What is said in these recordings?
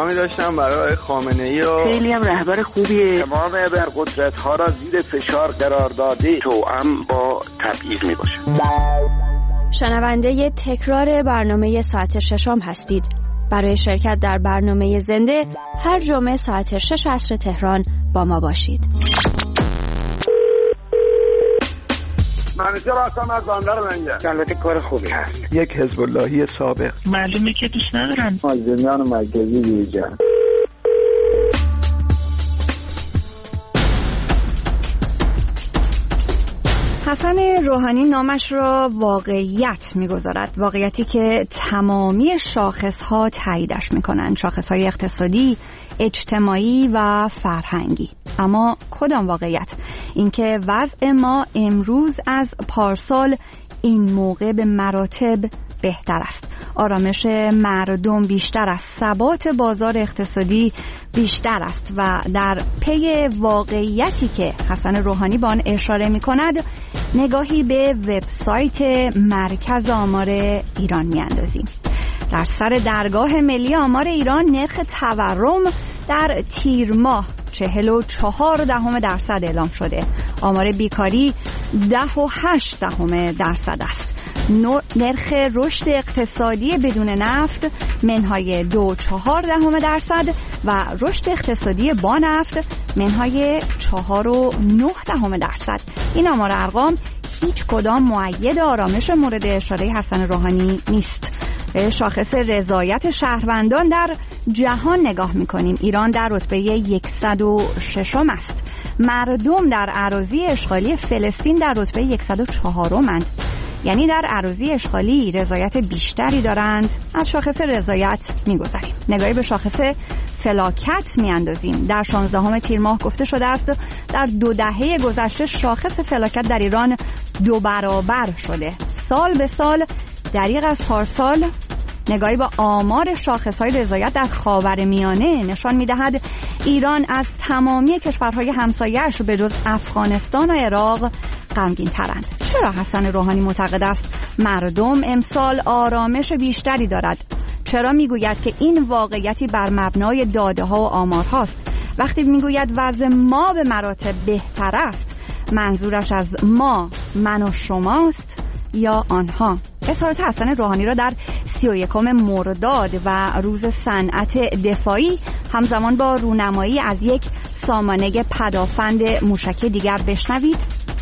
احترامی داشتم برای خامنه‌ای و خیلی هم رهبر خوبیه. تمام ابرقدرت‌ها را زیر فشار قرار داده، توأم با تبعیض میباشه. شنونده تکرار برنامه ساعت ششم هستید. برای شرکت در برنامه زنده هر جمعه ساعت 6 عصر تهران با ما باشید. منیجر هستم از بندر لنگر. البته کار خوبی هست. یک حزب اللهی سابق. معلومه که دوست ندارن. مازندران مرکزی دیجان. حسن روحانی نامش را واقعیت می‌گذارد، واقعیتی که تمامی شاخص‌ها تاییدش می‌کنند، شاخص‌های اقتصادی، اجتماعی و فرهنگی. اما کدام واقعیت؟ اینکه وضع ما امروز از پارسال این موقع به مراتب بهتر است. آرامش مردم بیشتر است، ثبات بازار اقتصادی بیشتر است و در پی واقعیتی که حسن روحانی به آن اشاره می‌کند نگاهی به وبسایت مرکز آمار ایران می‌اندازیم. در سر درگاه ملی آمار ایران نرخ تورم در تیر ماه 44% اعلام شده. آمار بیکاری 10.8% است. نرخ رشد اقتصادی بدون نفت منهای 2.4% و رشد اقتصادی با نفت منهای 4.9%. این آمار ارقام هیچ کدام مؤید آرامش مورد اشاره حسن روحانی نیست. به شاخص رضایت شهروندان در جهان نگاه می‌کنیم. ایران در رتبه 106 است. مردم در اراضی اشغالی فلسطین در رتبه 104 یعنی در اراضی اشغالی رضایت بیشتری دارند. از شاخص رضایت می‌گذریم. نگاهی به شاخص فلاکت می‌اندازیم. در 16 تیر ماه گفته شده است در 2 دهه گذشته شاخص فلاکت در ایران 2 برابر شده. سال به سال دریغ از پارسال نگاهی به آمار شاخص‌های رضایت در خاورمیانه نشان می‌دهد ایران از تمامی کشورهای همسایه‌اش به جز افغانستان و عراق غمگین‌ترند. چرا حسن روحانی معتقد است مردم امسال آرامش بیشتری دارد؟ چرا می‌گوید که این واقعیتی بر مبنای داده‌ها و آمارهاست؟ وقتی می‌گوید وضع ما به مراتب بهتر است، منظورش از ما من و شماست یا آنها؟ اظهارات حسن روحانی را در 31 مرداد و روز صنعت دفاعی همزمان با رونمایی از یک سامانه پدافند موشکی دیگر بشنوید.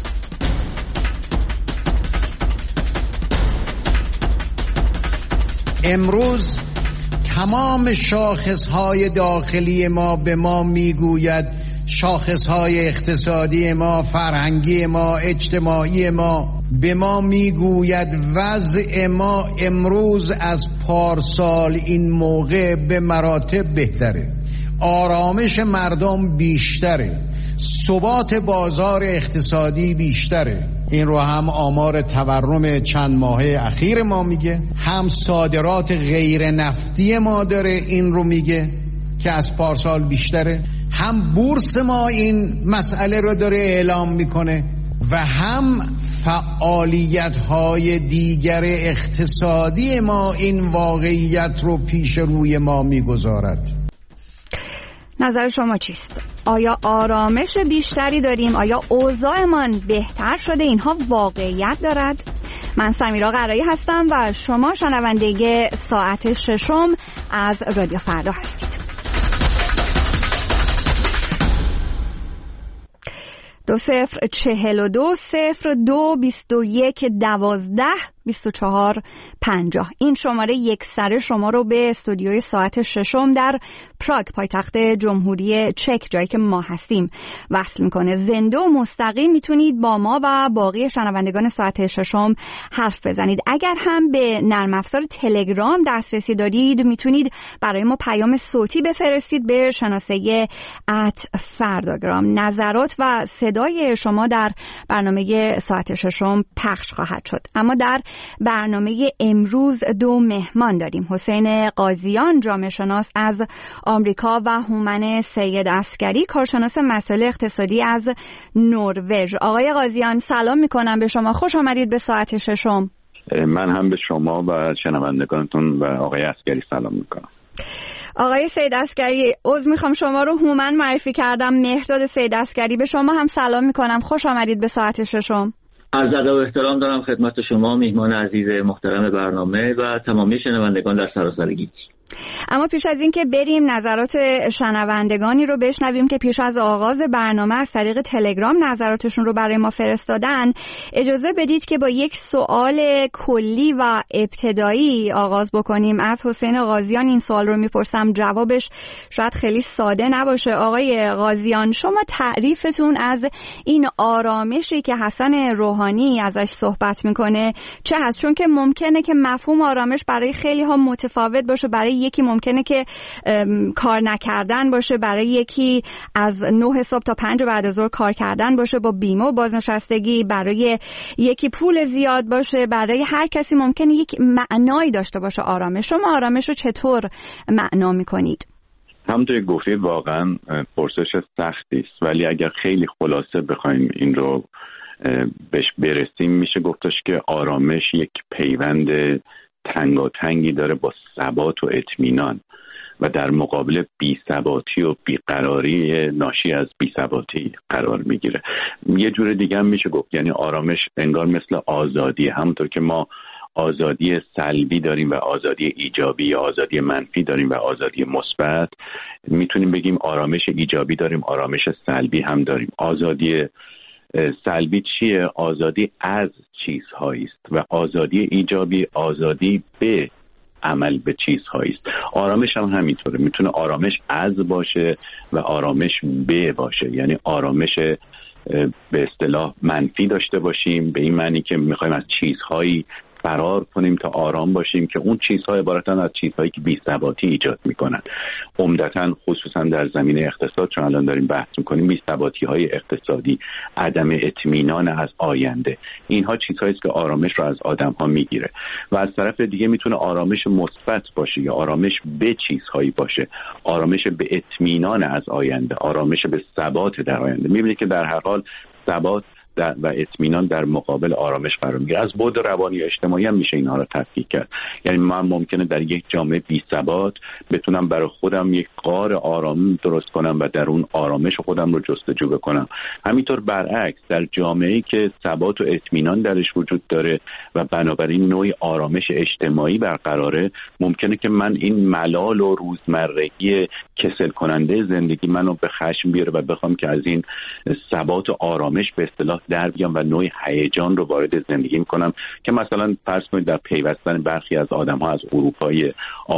امروز تمام شاخصهای داخلی ما به ما میگوید، شاخصهای اقتصادی ما، فرهنگی ما، اجتماعی ما به ما میگوید وضع ما امروز از پارسال این موقع به مراتب بهتره، آرامش مردم بیشتره، ثبات بازار اقتصادی بیشتره. این رو هم آمار تورم چند ماهه اخیر ما میگه، هم صادرات غیر نفتی ما داره این رو میگه که از پارسال بیشتره، هم بورس ما این مسئله رو داره اعلام میکنه و هم فعالیت‌های دیگر اقتصادی ما این واقعیت رو پیش روی ما میگذارد. نظر شما چیست؟ آیا آرامش بیشتری داریم؟ آیا اوضاعمان بهتر شده؟ اینها واقعیت دارد؟ من سمیرا قرایی هستم و شما شنونده ساعت ششم از رادیو فردا هستید. 2042-02-21-12-24-50 این شماره یک سره شما رو به استودیوی ساعت ششم در پراگ پایتخت جمهوری چک، جایی که ما هستیم، وصل میکنه. زنده و مستقیم میتونید با ما و باقی شنوندگان ساعت ششم حرف بزنید. اگر هم به نرم افزار تلگرام دسترسی دارید میتونید برای ما پیام صوتی بفرستید به شناسه @فرداگرام. نظرات و صدای شما در برنامه ساعت ششم پخش خواهد شد. اما در برنامه امروز 2 مهمان داریم. حسین قاضیان، جامعه شناس از آمریکا و هومن سید عسکری، کارشناس مسائل اقتصادی از نروژ. آقای قاضیان سلام میکنم به شما، خوش آمدید به ساعت ششم. من هم به شما و شنوندگانتون و آقای عسکری سلام میکنم. آقای سید عسگری، عذر میخوام شما رو هومن معرفی کردم. مهرداد سید عسگری، به شما هم سلام میکنم. خوش آمدید به ساعت ششم. عرض ادب و احترام دارم خدمت شما میهمان عزیز محترم برنامه و تمامی شنوندگان در سراسر گیتی. اما پیش از این که بریم نظرات شنوندگانی رو بشنویم که پیش از آغاز برنامه از طریق تلگرام نظراتشون رو برای ما فرستادن، اجازه بدید که با یک سوال کلی و ابتدایی آغاز بکنیم. از حسین غازیان این سوال رو میپرسم، جوابش شاید خیلی ساده نباشه. آقای غازیان، شما تعریفتون از این آرامشی که حسن روحانی ازش صحبت میکنه چه هست؟ چون که ممکنه که مفهوم آرامش برای خیلی ها متفاوت باشه. برای یکی ممکنه که کار نکردن باشه، برای یکی از 9 صبح تا 5 بعد از ظهر کار کردن باشه با بیمه و بازنشستگی، برای یکی پول زیاد باشه، برای هر کسی ممکنه یک معنایی داشته باشه آرامش. شما آرامش رو چطور معنا میکنید؟ همونطور که گفتید واقعا پرسش سختی است، ولی اگر خیلی خلاصه بخوایم این رو بهش برسیم میشه گفتش که آرامش یک پیوند تنگاتنگی داره با ثبات و اطمینان و در مقابل بی‌ثباتی و بیقراری ناشی از بی‌ثباتی قرار میگیره. یه جور دیگه هم میشه گفت یعنی آرامش انگار مثل آزادی، همونطور که ما آزادی سلبی داریم و آزادی ایجابی، آزادی منفی داریم و آزادی مثبت، میتونیم بگیم آرامش ایجابی داریم، آرامش سلبی هم داریم. آزادی سلبی چیه؟ آزادی از چیزهایی است و آزادی ایجابی آزادی به عمل به چیزهایی است. آرامش هم همینطوره، میتونه آرامش از باشه و آرامش به باشه. یعنی آرامش به اصطلاح منفی داشته باشیم به این معنی که میخوایم از چیزهایی فرار کنیم تا آرام باشیم که اون چیزها عبارتن از چیزهایی که بی‌ثباتی ایجاد میکنن. عمدتاً خصوصا در زمینه اقتصاد چون الان داریم بحث میکنیم، بی‌ثباتی‌های اقتصادی، عدم اطمینان از آینده، اینها چیزهایی است که آرامش رو از آدم‌ها میگیره. و از طرف دیگه میتونه آرامش مثبت باشه یا آرامش به چیزهایی باشه، آرامش به اطمینان از آینده، آرامش به ثبات در آینده. میبینید که در هر حال ثبات و اطمینان در مقابل آرامش قرار میگیره. از بعد روانی و اجتماعی هم میشه اینها رو تفکیک کرد. یعنی من ممکنه در یک جامعه بی ثبات بتونم برای خودم یک غار آرام درست کنم و در اون آرامش خودم رو جستجو بکنم. همینطور برعکس در جامعه‌ای که ثبات و اطمینان درش وجود داره و بنابراین نوعی آرامش اجتماعی برقراره، ممکنه که من این ملال و روزمرگی کسل کننده زندگی منو به خشم بیاره و بخوام که از این ثبات و آرامش به اصطلاح در بیام و نوعی هیجان رو وارد زندگی میکنم که مثلا فرض کنید در پیوستن برخی از آدم‌ها از اروپای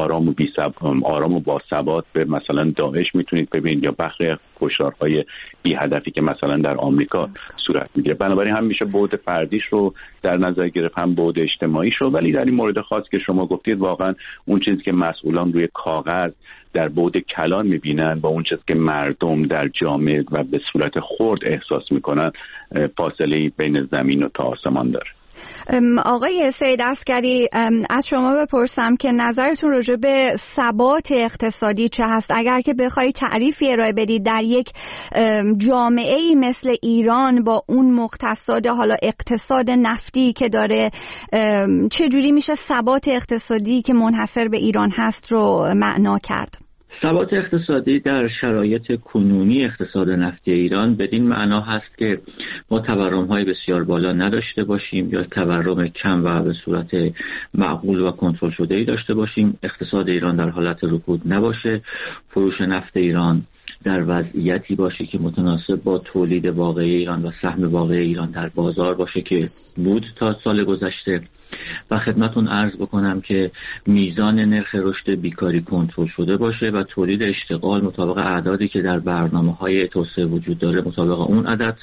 آرام و با ثبات به مثلا داعش میتونید ببینید، یا بخش کشتارهای بی هدفی که مثلا در آمریکا صورت میگیره. بنابراین هم میشه بعد فردیش رو در نظر گرفت، هم بعد اجتماعیش رو. ولی در این مورد خاص که شما گفتید واقعا اون چیزی که مسئولان روی کاغذ در بعد کلان میبینن با اون چیزی که مردم در جامعه و به صورت خرد احساس میکنن فاصله بین زمین و تا آسمان داره. آقای سید عسگری، از شما بپرسم که نظرتون راجع به ثبات اقتصادی چه هست؟ اگر که بخواید تعریفی ارائه بدید در یک جامعه‌ای مثل ایران با اون مقتصاد حالا اقتصاد نفتی که داره، چه جوری میشه ثبات اقتصادی که منحصر به ایران هست رو معنا کرد؟ ثبات اقتصادی در شرایط کنونی اقتصاد نفتی ایران بدین معنا هست که ما تورم‌های بسیار بالا نداشته باشیم یا تورم کم و به صورت معقول و کنترل شده‌ای داشته باشیم، اقتصاد ایران در حالت رکود نباشه، فروش نفت ایران در وضعیتی باشه که متناسب با تولید واقعی ایران و سهم واقعی ایران در بازار باشه که بود تا سال گذشته. و خدمتون عرض بکنم که میزان نرخ رشد بیکاری کنترل شده باشه و تولید اشتغال مطابق اعدادی که در برنامه‌های توسعه وجود داره مطابق اون عدد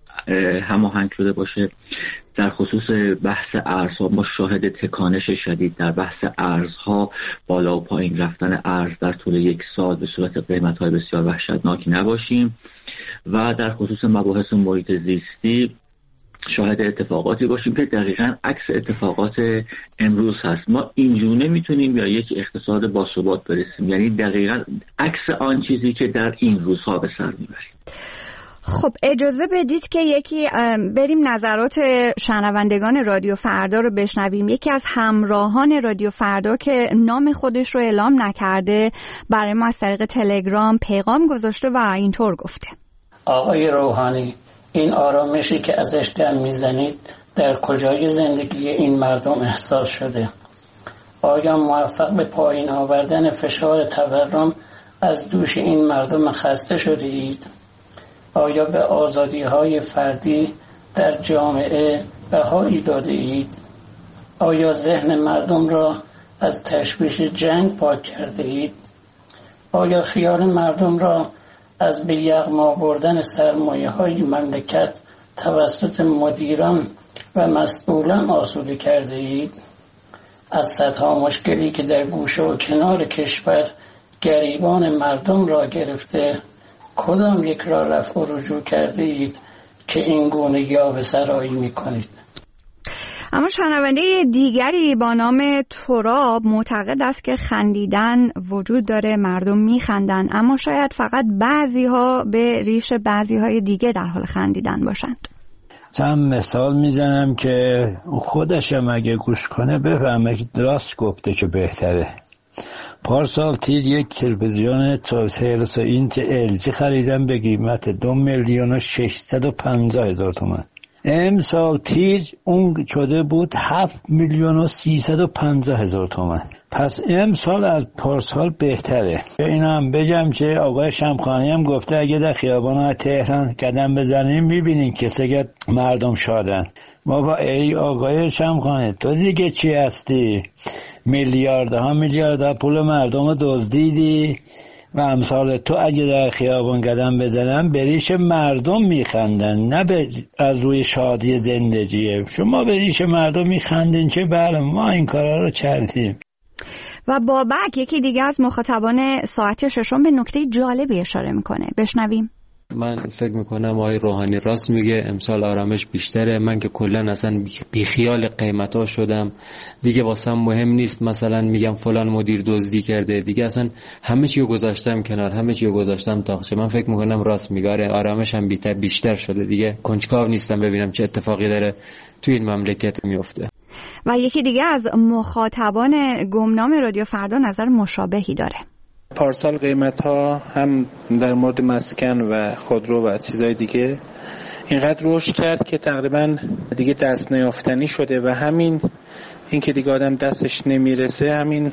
هماهنگ شده باشه. در خصوص بحث ارزها ما شاهد تکانش شدید در بحث ارزها، بالا و پایین رفتن ارز در طول یک سال به صورت قیمت‌های بسیار وحشتناکی نباشیم. و در خصوص مباحث محیط زیستی شاهد اتفاقاتی باشیم که دقیقاً عکس اتفاقات امروز هست. ما اینجوری میتونیم یا یک اقتصاد باثبات برسیم، یعنی دقیقاً عکس آن چیزی که در این روزها به سر میبریم. خب اجازه بدید که بریم نظرات شنوندگان رادیو فردا رو بشنویم. یکی از همراهان رادیو فردا که نام خودش رو اعلام نکرده برای ما از طریق تلگرام پیغام گذاشته و اینطور گفته: آقای روحانی، این آرامشی که ازش دم میزنید در کجای زندگی این مردم احساس شده؟ آیا موفق به پایین آوردن فشار تورم از دوش این مردم خسته شده اید؟ آیا به آزادی‌های فردی در جامعه بهایی داده اید؟ آیا ذهن مردم را از تشویش جنگ پاک کرده اید؟ آیا خیال مردم را از به یغما بردن سرمایه‌های مملکت توسط مدیران و مسئولان آسوده کرده اید؟ از صدها مشکلی که در گوشه و کنار کشور گریبان مردم را گرفته، کدام یک را رفع و رجوع کرده اید که این گونه یاوه سرایی می کنید؟ اما شنونده دیگری با نام تراب معتقد است که خندیدن وجود داره، مردم میخندن، اما شاید فقط بعضی‌ها به ریش بعضی‌های دیگه در حال خندیدن باشند. چند مثال میزنم که خودشم اگه گوش کنه بفهمه که راست گفته که بهتره. پارسال تیر یک تلویزیون 43 اینچ LG خریدم به قیمت 2,650,000 تومان. امسال تیر اون شده بود 7,350,000 تومان. پس امسال از پارسال بهتره. اینا هم بگم که آقای شمخانی هم گفته اگه در خیابان تهران قدم بزنیم میبینین که چقدر مردم شادن. بابا ای آقای شمخانی تو دیگه چی هستی؟ میلیاردها پول مردم رو دزدیدی و امثال تو اگه در خیابان قدم بزنن بریش مردم میخندن، نه از روی شادی زندگیه. شما بریش مردم میخندین که بله ما این کارا رو کردیم. و بابک یکی دیگه از مخاطبان ساعت ششم به نکته جالبی اشاره میکنه. بشنویم. من فکر میکنم آقای روحانی راست میگه، امسال آرامش بیشتره. من که کلا اصلا بیخیال قیمتا شدم دیگه، واسم مهم نیست مثلا میگم فلان مدیر دزدی کرده، دیگه اصلا همه چیو گذاشتم کنار، همه چیو گذاشتم تاقچه. من فکر میکنم راست میگه، آرامش هم بیشتر شده دیگه. کنجکاو نیستم ببینم چه اتفاقی داره توی این مملکت میفته. و یکی دیگه از مخاطبان گمنام رادیو فردا نظر مشابهی داره. پارسال قیمت‌ها هم در مورد مسکن و خودرو و چیزهای دیگه اینقدر رشد کرد که تقریبا دیگه دست نیافتنی شده و همین این که دیگه آدم دستش نمیرسه همین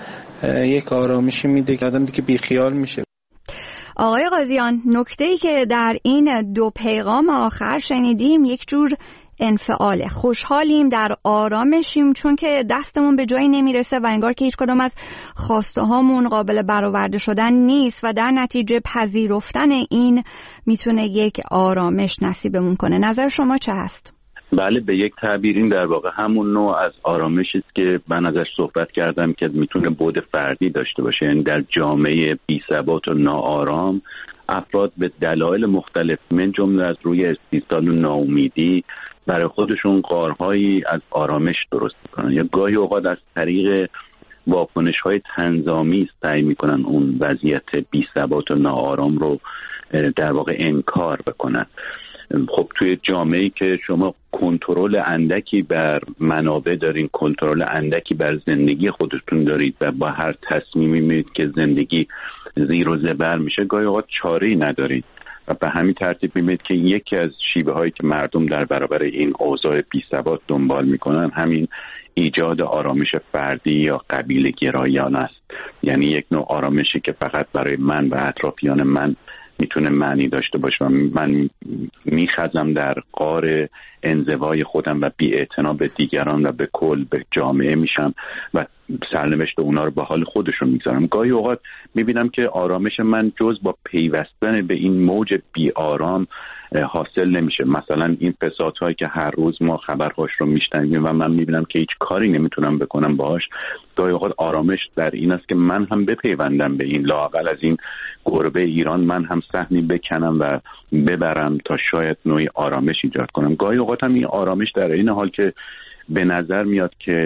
یک آرامشی میده که آدم دیگه بیخیال میشه. آقای قاضیان، نکته‌ای که در این دو پیغام آخر شنیدیم یک جور انفعاله. خوشحالیم، در آرامشیم چون که دستمون به جایی نمیرسه و انگار که هیچ کدام از خواسته هامون قابل برآورده شدن نیست و در نتیجه پذیرفتن این میتونه یک آرامش نصیبمون کنه. نظر شما چه هست؟ بله، به یک تعبیر این در واقع همون نوع از آرامشی است که من ازش صحبت کردم که میتونه بعد فردی داشته باشه. یعنی در جامعه بی‌ثبات و ناآرام افراد به دلایل مختلف من جمله از روی استیصال و ناامیدی برای خودشون غارهایی از آرامش درست میکنن یا گاهی اوقات از طریق واکنش‌های تنظامی سعی میکنن اون وضعیت بی‌ثبات و ناآرام رو در واقع انکار بکنن. خب توی جامعه‌ای که شما کنترل اندکی بر منابع دارین، کنترل اندکی بر زندگی خودتون دارید و با هر تصمیمی می‌گیرید که زندگی زیر و زبر میشه، گاهی اوقات چاره‌ای ندارید و به همین ترتیب می‌بینید که یکی از شیوه‌هایی که مردم در برابر این اوضاع بی‌ثبات دنبال می‌کنن همین ایجاد آرامش فردی یا قبیله گرایانه است. یعنی یک نوع آرامشی که فقط برای من و اطرافیان من میتونه معنی داشته باشه و من میخزم در غار انزوای خودم و بی‌اعتنا به دیگران و به کل به جامعه میشم و سرنوشت اونا رو به حال خودشون میگذارم. گاهی اوقات میبینم که آرامش من جز با پیوستن به این موج بی آرام حاصل نمیشه. مثلا این فسادهایی که هر روز ما خبرهاش رو میشنویم و من میبینم که هیچ کاری نمیتونم بکنم باهاش، گاهی اوقات آرامش در این است که من هم بپیوندم به این، لااقل از این گربه ایران من هم سهمی بکنم و ببرم تا شاید نوعی آرامش ایجاد کنم. گاهی اوقات هم این آرامش در این حال که به نظر میاد که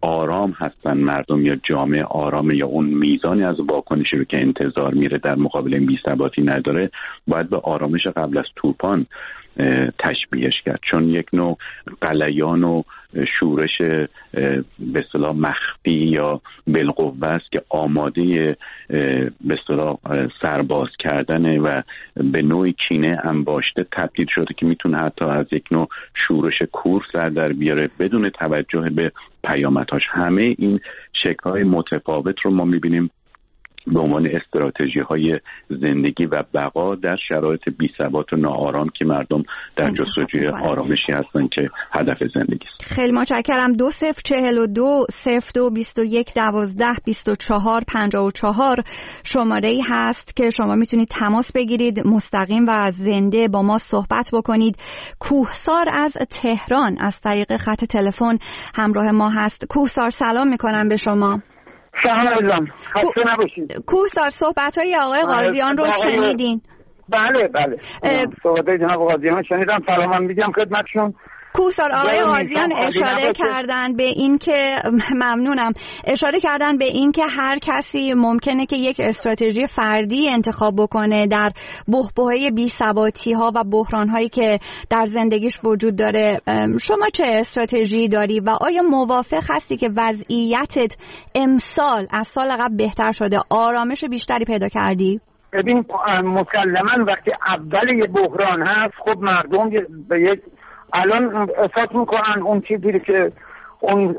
آرام هستن مردم یا جامعه آرامه یا اون میزانی از واکنشی رو که انتظار میره در مقابل این بی‌ثباتی نداره، باید به آرامش قبل از طوفان تشبیهش کرد، چون یک نوع غلیان و شورش به اصطلاح مخفی یا بالقوه است که آماده به اصطلاح سرباز کردن و به نوعی کینه انباشته تبدیل شده که میتونه حتی از یک نوع شورش کور سر در بیاره بدون توجه به پیامدهاش. همه این شکل‌های متفاوت رو ما میبینیم به عنوان استراتژی‌های زندگی و بقا در شرایط بی‌ثبات و ناآرام که مردم در جستجوی آرامشی هستن که هدف زندگی است. خیلی متشکرم. 2042 02 21 12 24 54 شماره‌ای هست که شما میتونید تماس بگیرید مستقیم و زنده با ما صحبت بکنید. کوهسار از تهران از طریق خط تلفن همراه ما هست. کوهسار سلام میکنم به شما. سلام عزیزم، خسته نباشید. کوهسار صحبت‌های آقای قاضیان رو شنیدین؟ بله صحبت‌های جناب قاضیان شنیدم. سلام میگم خدمتشون. کوهسار آقای قاضیان اشاره کردن به این که ممنونم اشاره کردن به این که هر کسی ممکنه که یک استراتژی فردی انتخاب بکنه در بحبوحه بی‌ثباتی‌ها و بحران‌هایی که در زندگیش وجود داره. شما چه استراتژی داری و آیا موافق هستی که وضعیتت امسال از سال قبل بهتر شده، آرامش بیشتری پیدا کردی؟ ببین مسلماً وقتی اول یه بحران هست خب مردم به یک الان احساس میکنن اون چیزی که اون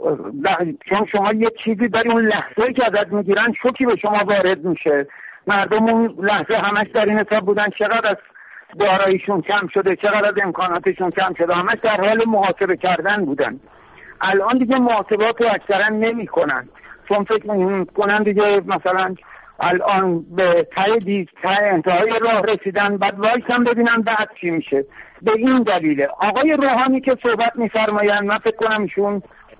چون شما یه چیزی داری اون لحظه‌ای که ازت میگیرن شوکی به شما وارد میشه. مردم اون لحظه همش در این حساب بودن چقدر از داراییشون کم شده، چقدر از امکاناتشون کم شده، همش در حال محاسبه کردن بودن. الان دیگه محاسبات رو اکثرا نمی کنن چون فکر میکنن دیگه مثلا الان به ته انتهای راه رسیدن، بعد وایسن ببینن بعد چی میشه. به این دلیله آقای روحانی که صحبت می‌فرمایند من فکر کنم ایشون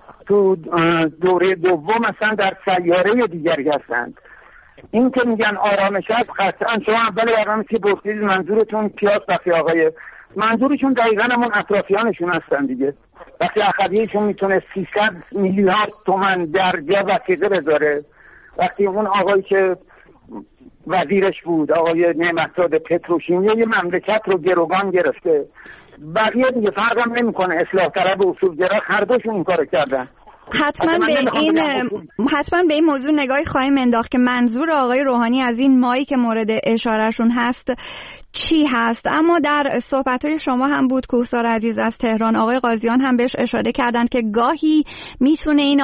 تو دوره دوم مثلا در سیاره دیگری هستند. این که میگن آرامش هست، قطعا شما اول برنامه که گفتید منظورتون کیاست؟ وقتی آقای منظورشون دقیقاً همون اطرافیانشون هستن دیگه. وقتی اخریشون میتونه 300 میلیارد تومان در جا وثیقه بذاره، وقتی اون آقایی که وزیرش بود آقای نعمتزاده پتروشیمی یه مملکت رو گروگان گرفته، بقیه دیگه فرقم نمیکنه اصلاح طلب و اصولگرا هر دوشون این کارو کردن. حتما به این موضوع نگاهی خواهیم انداخت که منظور آقای روحانی از این مایی که مورد اشارهشون هست چی هست. اما در صحبت‌های شما هم بود کوهسار عزیز از تهران، آقای قاضیان هم بهش اشاره کردند که گاهی میتونه این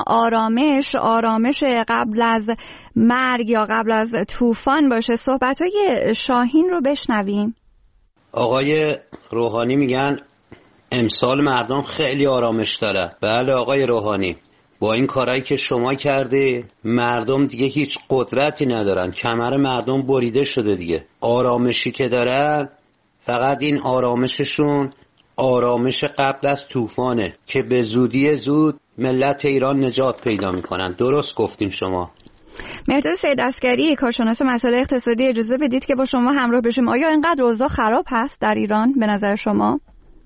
آرامش قبل از مرگ یا قبل از طوفان باشه. صحبت‌های شاهین رو بشنویم. آقای روحانی میگن امسال مردم خیلی آرامش داره. بله آقای روحانی، با این کارهایی که شما کردی مردم دیگه هیچ قدرتی ندارن، کمر مردم بریده شده دیگه. آرامشی که دارن فقط این آرامششون آرامش قبل از طوفانه که به زودی زود ملت ایران نجات پیدا میکنن. درست گفتین شما. مهرداد سید عسگری کارشناس مسائل اقتصادی، اجازه بدید که با شما همراه بشیم. آیا اینقدر اوضاع خراب هست در ایران به نظر شما؟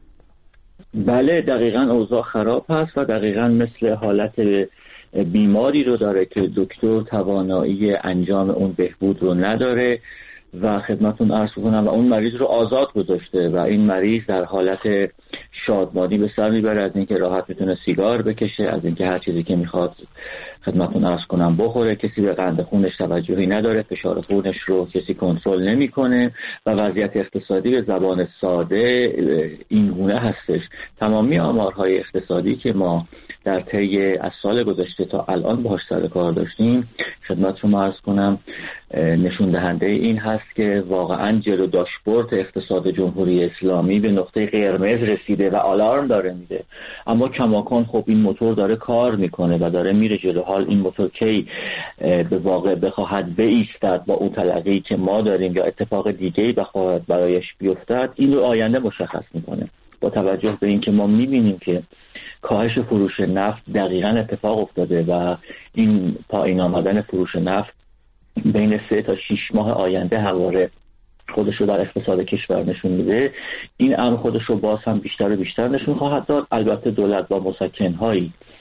بله دقیقاً اوضاع خراب هست و دقیقاً مثل حالت بیماری رو داره که دکتر توانایی انجام اون بهبود رو نداره و خدمتون عرض کنم و اون مریض رو آزاد گذاشته و این مریض در حالت شادمانی به سر میبره از اینکه راحت میتونه سیگار بکشه، از اینکه هر چیزی که میخواد خدمتون عرض کنم بخوره، کسی به قند خونش توجهی نداره، فشار خونش رو کسی کنترل نمیکنه و وضعیت اقتصادی به زبان ساده این گونه هستش. تمامی آمارهای اقتصادی که ما در طی از سال گذشته تا الان باهاش سر کار داشتیم خدمت شما عرض کنم نشون دهنده این هست که واقعا جلو داشبورد اقتصاد جمهوری اسلامی به نقطه قرمز رسیده و آلارم داره میده، اما کماکان خب این موتور داره کار میکنه و داره میره جلو. حال این موتور کی به واقع بخواهد بایستد با اون تلقی که ما داریم یا اتفاق دیگه‌ای بخواهد برایش بیفتد، این رو آینده مشخص میکنه. با توجه به اینکه ما میبینیم که کاهش فروش نفت دقیقاً اتفاق افتاده و این پایین آمدن فروش نفت بین 3 تا 6 ماه آینده همواره خودش رو در اقتصاد کشور نشون میده، این امر خودش رو باز هم بیشتر و بیشتر نشون خواهد داد. البته دولت با مسکن‌هایی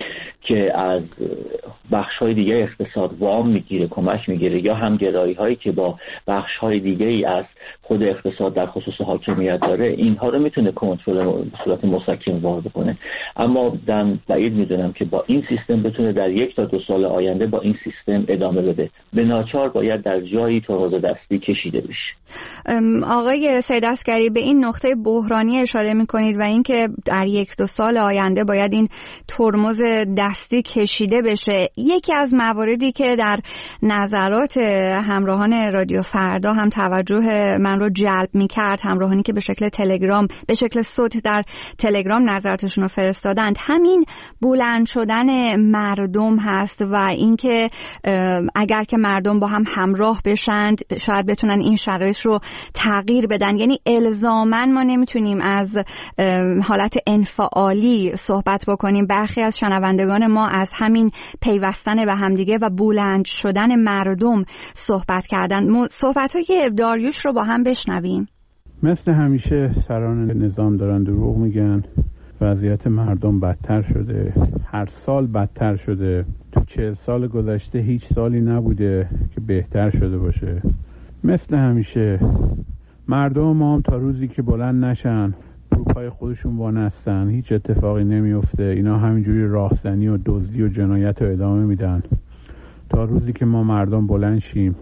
که از بخش‌های دیگه اقتصاد وام میگیره، کمک میگیره، یا همگرایی‌هایی که با بخش‌های دیگه‌ای از خود اقتصاد در خصوص حاکمیت داره، اینها رو میتونه کنترل به صورت مستقیم وارد کنه. اما من بعید میدونم که با این سیستم بتونه در 1 تا 2 سال آینده با این سیستم ادامه بده. به ناچار باید در جایی ترمز دستی کشیده بشه. آقای سید عسگری، به این نقطه بحرانی اشاره میکنید و اینکه در 1-2 سال آینده باید این ترمز دستی کشیده بشه. یکی از مواردی که در نظرات همراهان رادیو فردا هم توجه من رو جلب میکرد، همراهانی که به شکل تلگرام، به شکل صوت در تلگرام نظراتشون رو فرستادند، همین بلند شدن مردم هست و اینکه اگر که مردم با هم همراه بشند شاید بتونن این شرایط رو تغییر بدن. یعنی الزاماً ما نمیتونیم از حالت انفعالی صحبت بکنیم. برخی از شنوندگان ما از همین پیوستن به همدیگه و بلند شدن مردم صحبت کردن. صحبت‌های داریوش رو با هم بشنویم. مثل همیشه سران نظام دارن دروغ میگن. وضعیت مردم بدتر شده، هر سال بدتر شده. تو 40 سال گذشته هیچ سالی نبوده که بهتر شده باشه. مثل همیشه مردم ما هم تا روزی که بلند نشن رو پای خودشون وانستن، هیچ اتفاقی نمیفته. اینا همینجوری راهزنی و دزدی و جنایت رو ادامه میدن تا روزی که ما مردم بلند شیم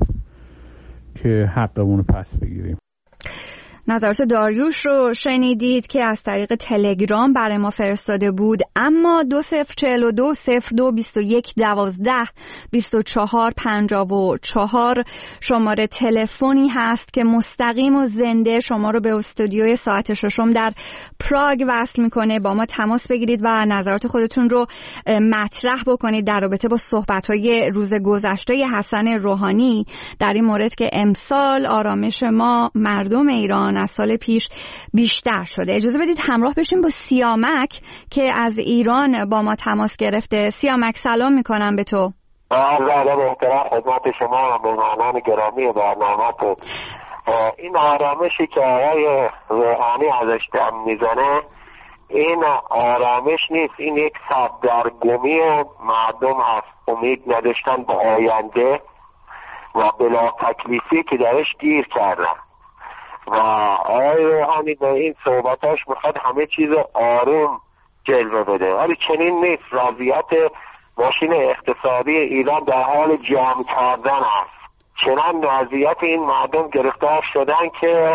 که حقمون رو پس بگیریم. نظرات داریوش رو شنیدید که از طریق تلگرام برای ما فرستاده بود. اما 2042 02 21 12 24 54 شماره تلفنی هست که مستقیم و زنده شما رو به استودیوی ساعت ششم در پراگ وصل میکنه. با ما تماس بگیرید و نظرات خودتون رو مطرح بکنید در رابطه با صحبت‌های روز گذشته حسن روحانی در این مورد که امسال آرامش ما مردم ایران از سال پیش بیشتر شده. اجازه بدید همراه بشیم با سیامک که از ایران با ما تماس گرفته. سیامک سلام میکنم به تو. عرض احترام خدمت شما و مهمانان گرامی برنامه‌تون. این آرامشی که آقای روحانی ازش دم میزنه این آرامش نیست، این یک سردرگمی و مردم از امید نداشتن به آینده و بلا تکلیفی که درش گیر کردن و آقای روحانی به این صحبتاش میخواد همه چیز آروم جلوه بده، ولی چنین نیست. وضعیت ماشین اقتصادی ایران در حال جام کردن است. چنان وضعیت این مردم گرفتار شدن که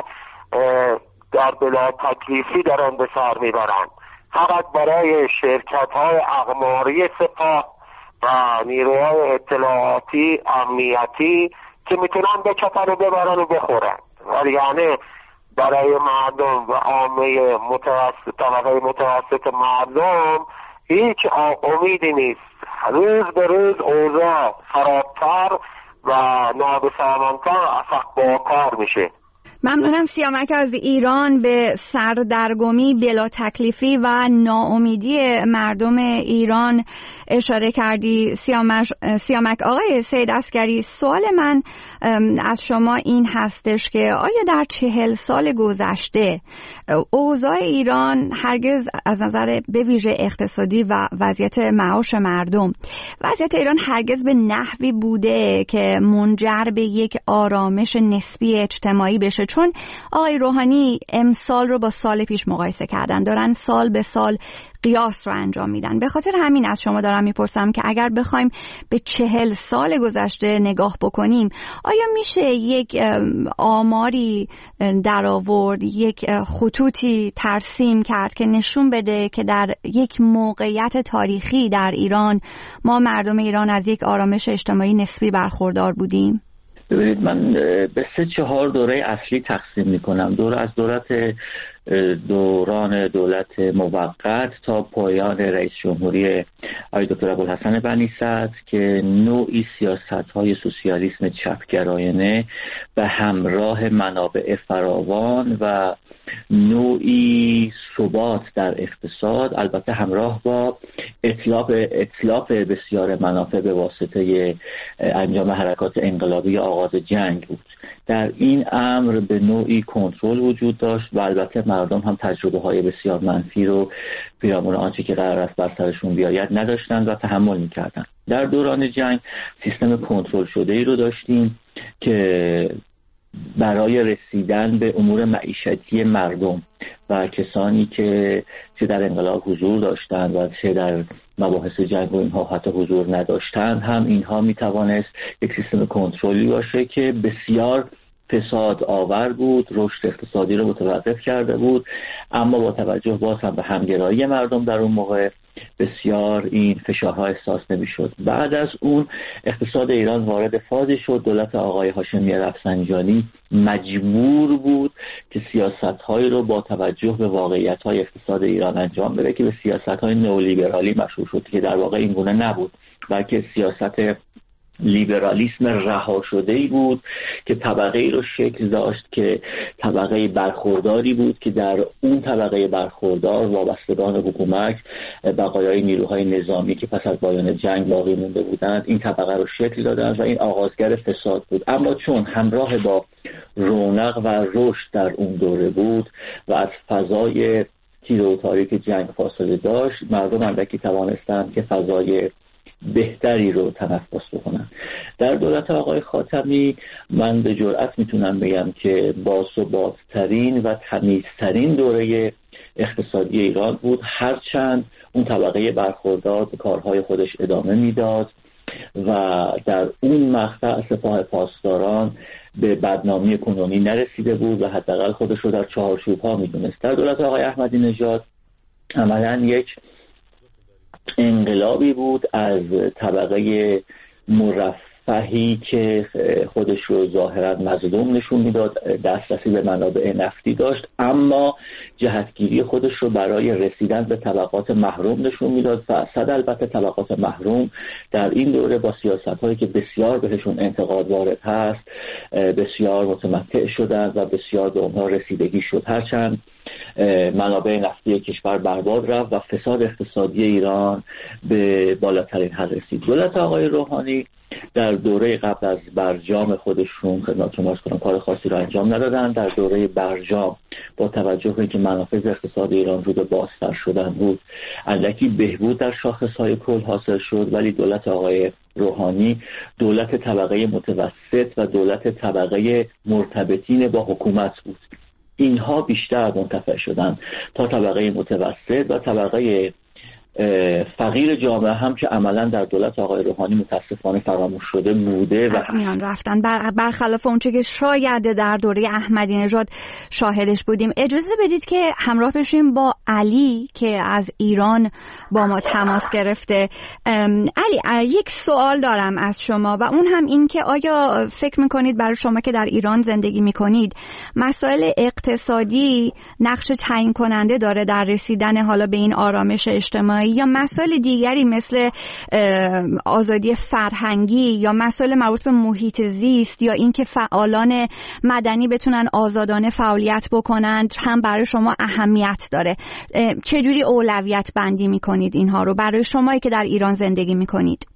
در بلا تکلیفی در آن به سر میبرند. فقط برای شرکت های اقماری سپاه و نیروهای اطلاعاتی امنیتی که میتونن بچپن و ببرن و بخورن، ولی یعنی برای مردم و عامه متوسط، طبقه متوسط مردم هیچ امیدی نیست. روز به روز اوضاع خرابتر و نابسامانتر و افقبارتر میشه. ممنونم سیامک از ایران. به سردرگمی، بلا تکلیفی و ناامیدی مردم ایران اشاره کردی سیامک. آقای سید عسگری، سوال من از شما این هستش که آیا در 40 سال گذشته اوضاع ایران هرگز از نظر به ویژه اقتصادی و وضعیت معاش مردم، وضعیت ایران هرگز به نحوی بوده که منجر به یک آرامش نسبی اجتماعی بشه؟ چون آقای روحانی امسال رو با سال پیش مقایسه کردن، دارن سال به سال قیاس رو انجام میدن. به خاطر همین از شما دارم میپرسم که اگر بخوایم به 40 سال گذشته نگاه بکنیم، آیا میشه یک آماری در آورد، یک خطوطی ترسیم کرد که نشون بده که در یک موقعیت تاریخی در ایران ما مردم ایران از یک آرامش اجتماعی نسبی برخوردار بودیم؟ ببینید، من به 3-4 دوره اصلی تقسیم میکنم. دوران دولت موقت تا پایان رئیس جمهوری آقای دکتر ابوالحسن بنی صدر که نوعی سیاست‌های سوسیالیسم چپگرایانه به همراه منابع فراوان و نوعی ثبات در اقتصاد، البته همراه با اتلاف بسیار منافع به واسطه انجام حرکات انقلابی آغاز جنگ بود. در این امر به نوعی کنترل وجود داشت و البته مردم هم تجربه های بسیار منفی رو پیرامون آنچه که قرار است بر سرشون بیاید نداشتند و تحمل می‌کردند. در دوران جنگ سیستم کنترل شده‌ای رو داشتیم که برای رسیدن به امور معیشتی مردم و کسانی که چه در انقلاب حضور داشتند و چه در مباحث جنگ و اینها حتی حضور نداشتند هم اینها میتوانست یک سیستم کنترلی باشه که بسیار فساد آور بود، رشد اقتصادی رو متوقف کرده بود، اما با توجه باز هم به همگرایی مردم در اون موقع بسیار این فشارها احساس نمی‌شد. بعد از اون اقتصاد ایران وارد فازی شد. دولت آقای هاشمی رفسنجانی مجبور بود که سیاست‌هایی رو با توجه به واقعیت‌های اقتصاد ایران انجام بده که به سیاست‌های نئولیبرالی مشهور شد که در واقع این گونه نبود، بلکه سیاست لیبرالیسم رها شده‌ای بود که طبقه‌ای رو شکل داشت که طبقه برخورداری بود که در اون طبقه برخوردار وابستگان حکومت، بقایای نیروهای نظامی که پس از پایان جنگ باقی مونده بودند، این طبقه رو شکل دادند و این آغازگر فساد بود. اما چون همراه با رونق و رشد در اون دوره بود و از فضای تیره و تاریک جنگ فاصله داشت، مردم اندکی توانستند که فضای بهتری رو تنفس بکنن. در دولت آقای خاتمی من به جرئت میتونم بگم که باثبات‌ترین و تمیزترین دوره اقتصادی ایران بود، هرچند اون طبقه برخوردار به کارهای خودش ادامه میداد و در اون مقطع سپاه پاسداران به بدنامی کنونی نرسیده بود و حداقل خودش رو در چهارچوب‌ها میدونست. در دولت آقای احمدی نژاد عملاً یک انقلابی بود از طبقه مرفهی که خودش رو ظاهراً مظلوم نشون میداد، دسترسی به منابع نفتی داشت، اما جهتگیری خودش رو برای رسیدن به طبقات محروم نشون میداد و صد البته طبقات محروم در این دوره با سیاست‌هایی که بسیار بهشون انتقاد وارد هست بسیار متمتع شدند و بسیار به اونها رسیدگی شد. هرچند منابع نفتی کشور برباد رفت و فساد اقتصادی ایران به بالاترین حد رسید. دولت آقای روحانی در دوره قبل از برجام خودشون خدمتتون عرض کنم کار خاصی رو انجام ندادن. در دوره برجام با توجه به اینکه منافذ اقتصاد ایران رو به بازتر شدن بود، اندکی بهبود در شاخص‌های کل حاصل شد، ولی دولت آقای روحانی دولت طبقه متوسط و دولت طبقه مرتبطین با حکومت بود. اینها بیشتر منتفع شدن تا طبقه متوسط و طبقه فقیر جامعه هم که عملا در دولت آقای روحانی متاسفانه فراموش شده بوده و میان رفتن برخلاف اونچه که شاید در دوره احمدی نژاد شاهدش بودیم. اجازه بدید که همراه بشیم با علی که از ایران با ما تماس گرفته. علی، یک سوال دارم از شما و اون هم این که آیا فکر میکنید برای شما که در ایران زندگی میکنید مسائل اقتصادی نقش تعیین کننده داره در رسیدن حالا به این آرامش اجتماعی یا مسائل دیگری مثل آزادی فرهنگی یا مسائل مربوط به محیط زیست یا اینکه فعالان مدنی بتونن آزادانه فعالیت بکنند هم برای شما اهمیت داره؟ چجوری اولویت بندی میکنید اینها رو برای شمایی که در ایران زندگی میکنید؟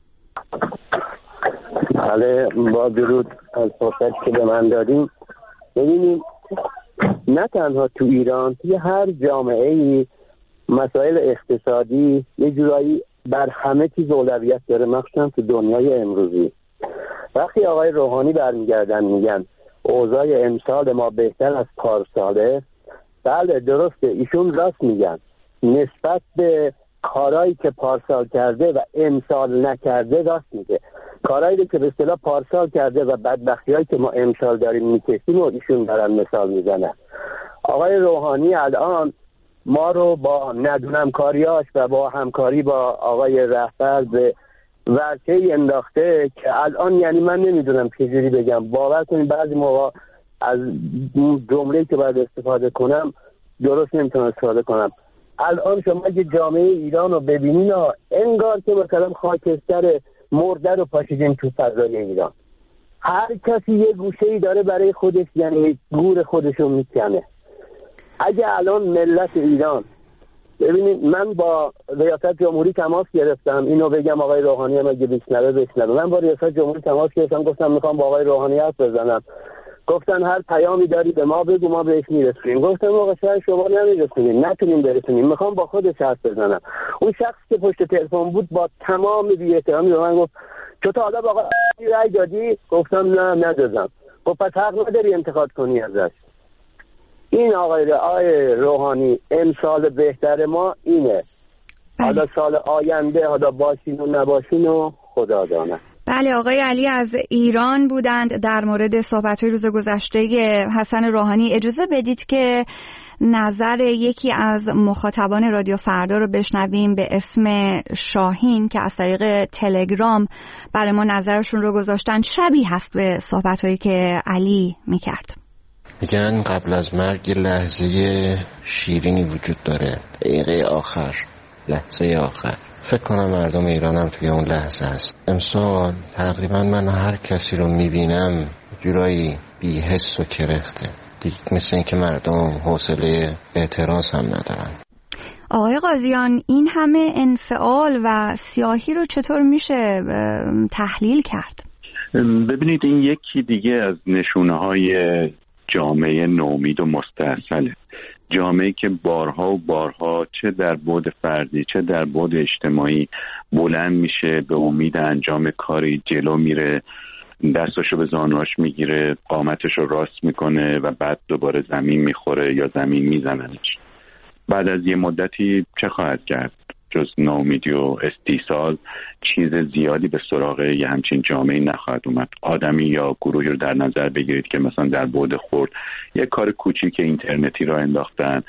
بله، با درود از فرصتی که به من دادیم. ببینید، نه تنها تو ایران، توی هر جامعه‌ای مسائل اقتصادی یه جورایی بر همه چیز اولویت داره، مخصوصا تو دنیای امروزی. وقتی آقای روحانی برمیگردن میگن اوضاع امسال ما بهتر از پارساله، بله درسته، ایشون راست میگن. نسبت به کارهایی که پارسال کرده و امسال نکرده راست میگه. کارهایی که به اصطلاح پارسال کرده و بدبختی‌هایی که ما امسال داریم میکشیم و ایشون دارن مثال میزنن. آقای روحانی الان ما رو با ندونم کاریاش و با همکاری با آقای رهبر به ورطه‌ای انداخته که الان یعنی من نمیدونم چجوری بگم. باور کنید بعضی موقع از جمله‌ای که باید استفاده کنم درست نمیتونم استفاده کنم. الان شما اگه جامعه ایران رو ببینین انگار که مثلا خاکستر مرده رو پاشیدین تو فضای ایران. هر کسی یه گوشه‌ای داره برای خودش، یعنی گور خودش رو میکنه. اگه الان ملت ایران، ببینید من با ریاست جمهوری تماس گرفتم، اینو بگم آقای روحانی هم اگه بشنوه، من با ریاست جمهوری تماس گرفتم، گفتم میخوام با آقای روحانی حرف بزنم. گفتن هر پیامی داری به ما بگو، ما بهش میرسونیم. گفتم آقا شاید شما نمیرسونیم، نتونیم برسونیم، میخوام با خودش حرف بزنم. اون شخص که پشت تلفن بود با تمام بی‌احترامی به من گفت تو تا حالا با آقا رأی دادی؟ گفتم نه ندادم. گفت پس حق نداری انتقاد کنی ازش. این آقای روحانی امسال بهتر ما اینه، حالا سال آینده حالا باشین و نباشین و خدا دانه. بله، آقای علی از ایران بودند در مورد صحبت‌های روز گذشته حسن روحانی. اجازه بدید که نظر یکی از مخاطبان رادیو فردا رو بشنویم به اسم شاهین که از طریق تلگرام برای ما نظرشون رو گذاشتن. شبیه هست به صحبت‌هایی که علی می‌کرد. میگن قبل از مرگ یه لحظه شیرینی وجود داره، دقیقه آخر، لحظه آخر. فکر کنم مردم ایران هم توی اون لحظه هست. امسال تقریبا من هر کسی رو میبینم جورایی بی‌حس و کرخته دیگه، مثل این که مردم حوصله اعتراض هم ندارن. آقای قاضیان، این همه انفعال و سیاهی رو چطور میشه تحلیل کرد؟ ببینید این یکی دیگه از نشونه‌های جامعه نومید و مستعصله، جامعه که بارها و بارها چه در بعد فردی چه در بعد اجتماعی بلند میشه، به امید انجام کاری جلو میره، دستاشو به زانوش میگیره، قامتشو راست میکنه و بعد دوباره زمین میخوره یا زمین میزننش. بعد از یه مدتی چه خواهد کرد؟ جز ناامیدی و استیصال چیز زیادی به سراغ یه همچین جامعه نخواهد اومد. آدمی یا گروهی رو در نظر بگیرید که مثلا در بعد خورد یه کار کوچیک اینترنتی را انداختن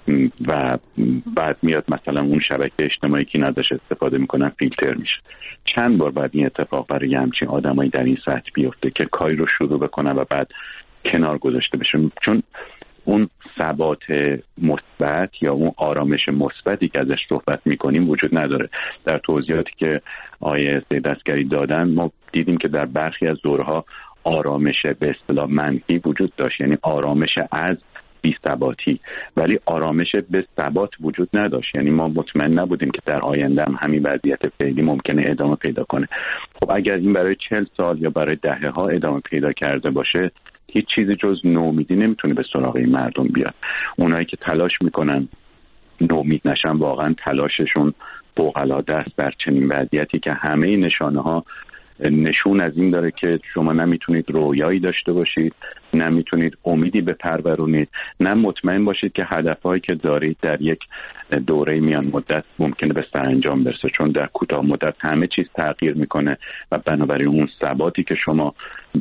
و بعد میاد مثلا اون شبکه اجتماعی که نداشت استفاده میکنن فیلتر میشه. چند بار بعد این اتفاق برای همچین آدمایی در این سطح بیفته که کاری رو شروع بکنن و بعد کنار گذاشته بشه، چون اون ثبات مثبت یا اون آرامش مثبتی که ازش صحبت میکنیم وجود نداره. در توضیحاتی که آقای سید عسگری دادن ما دیدیم که در برخی از دورها آرامش به اصطلاح منفی وجود داشت، یعنی آرامش از بی ثباتی، ولی آرامش به ثبات وجود نداشت. یعنی ما مطمئن نبودیم که در آینده هم همین وضعیت فعلی ممکنه ادامه پیدا کنه. خب اگر این برای 40 سال یا برای دهه‌ها ادامه پیدا کرده باشه، هیچ چیزی جز نومیدی نمیتونه به سراغ این مردم بیاد. اونایی که تلاش میکنن نومید نشن واقعا تلاششون فوق‌العاده است در چنین وضعیتی که همه نشانه‌ها نشون از این داره که شما نمیتونید رویایی داشته باشید، نمیتونید امیدی بپرورونید، نه مطمئن باشید که هدفهایی که دارید در یک دوره میان مدت ممکنه به سرانجام برسه، چون در کوتاه مدت همه چیز تغییر میکنه و بنابراین اون ثباتی که شما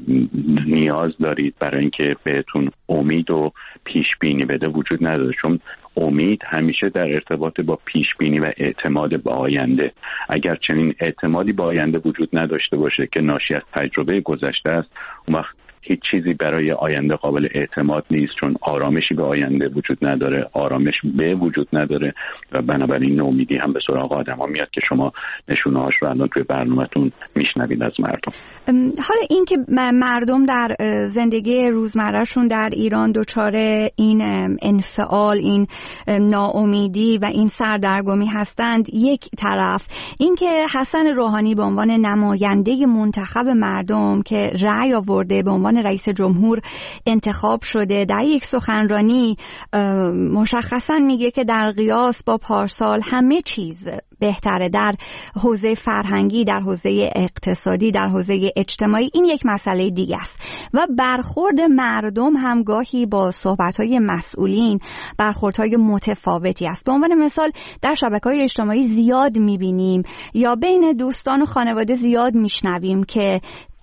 نیاز دارید برای اینکه بهتون امید و پیش بینی بده وجود نداره، چون امید همیشه در ارتباط با پیش بینی و اعتماد به آینده. اگر چنین اعتمادی به آینده وجود نداشته باشه که ناشی از تجربه گذشته است، اون وقت هیچ چیزی برای آینده قابل اعتماد نیست، چون آرامشی به آینده وجود نداره، آرامش به وجود نداره و بنابراین نومیدی هم به سراغ آدم‌ها میاد که شما نشونه‌هاش رو الان توی برنامه‌تون میشنوید از مردم. حالا این که مردم در زندگی روزمرهشون در ایران دچار این انفعال، این ناامیدی و این سردرگمی هستند یک طرف، این که حسن روحانی به عنوان نماینده منتخب مردم که رأی آورده، به عنوان رئیس جمهور انتخاب شده، در یک سخنرانی مشخصا میگه که در قیاس با پارسال همه چیز بهتره در حوزه فرهنگی، در حوزه اقتصادی، در حوزه اجتماعی. این یک مسئله دیگه است و برخورد مردم هم گاهی با صحبت‌های مسئولین برخوردهای متفاوتی است. به عنوان مثال در شبکه‌های اجتماعی زیاد می‌بینیم یا بین دوستان و خانواده زیاد می‌شنویم که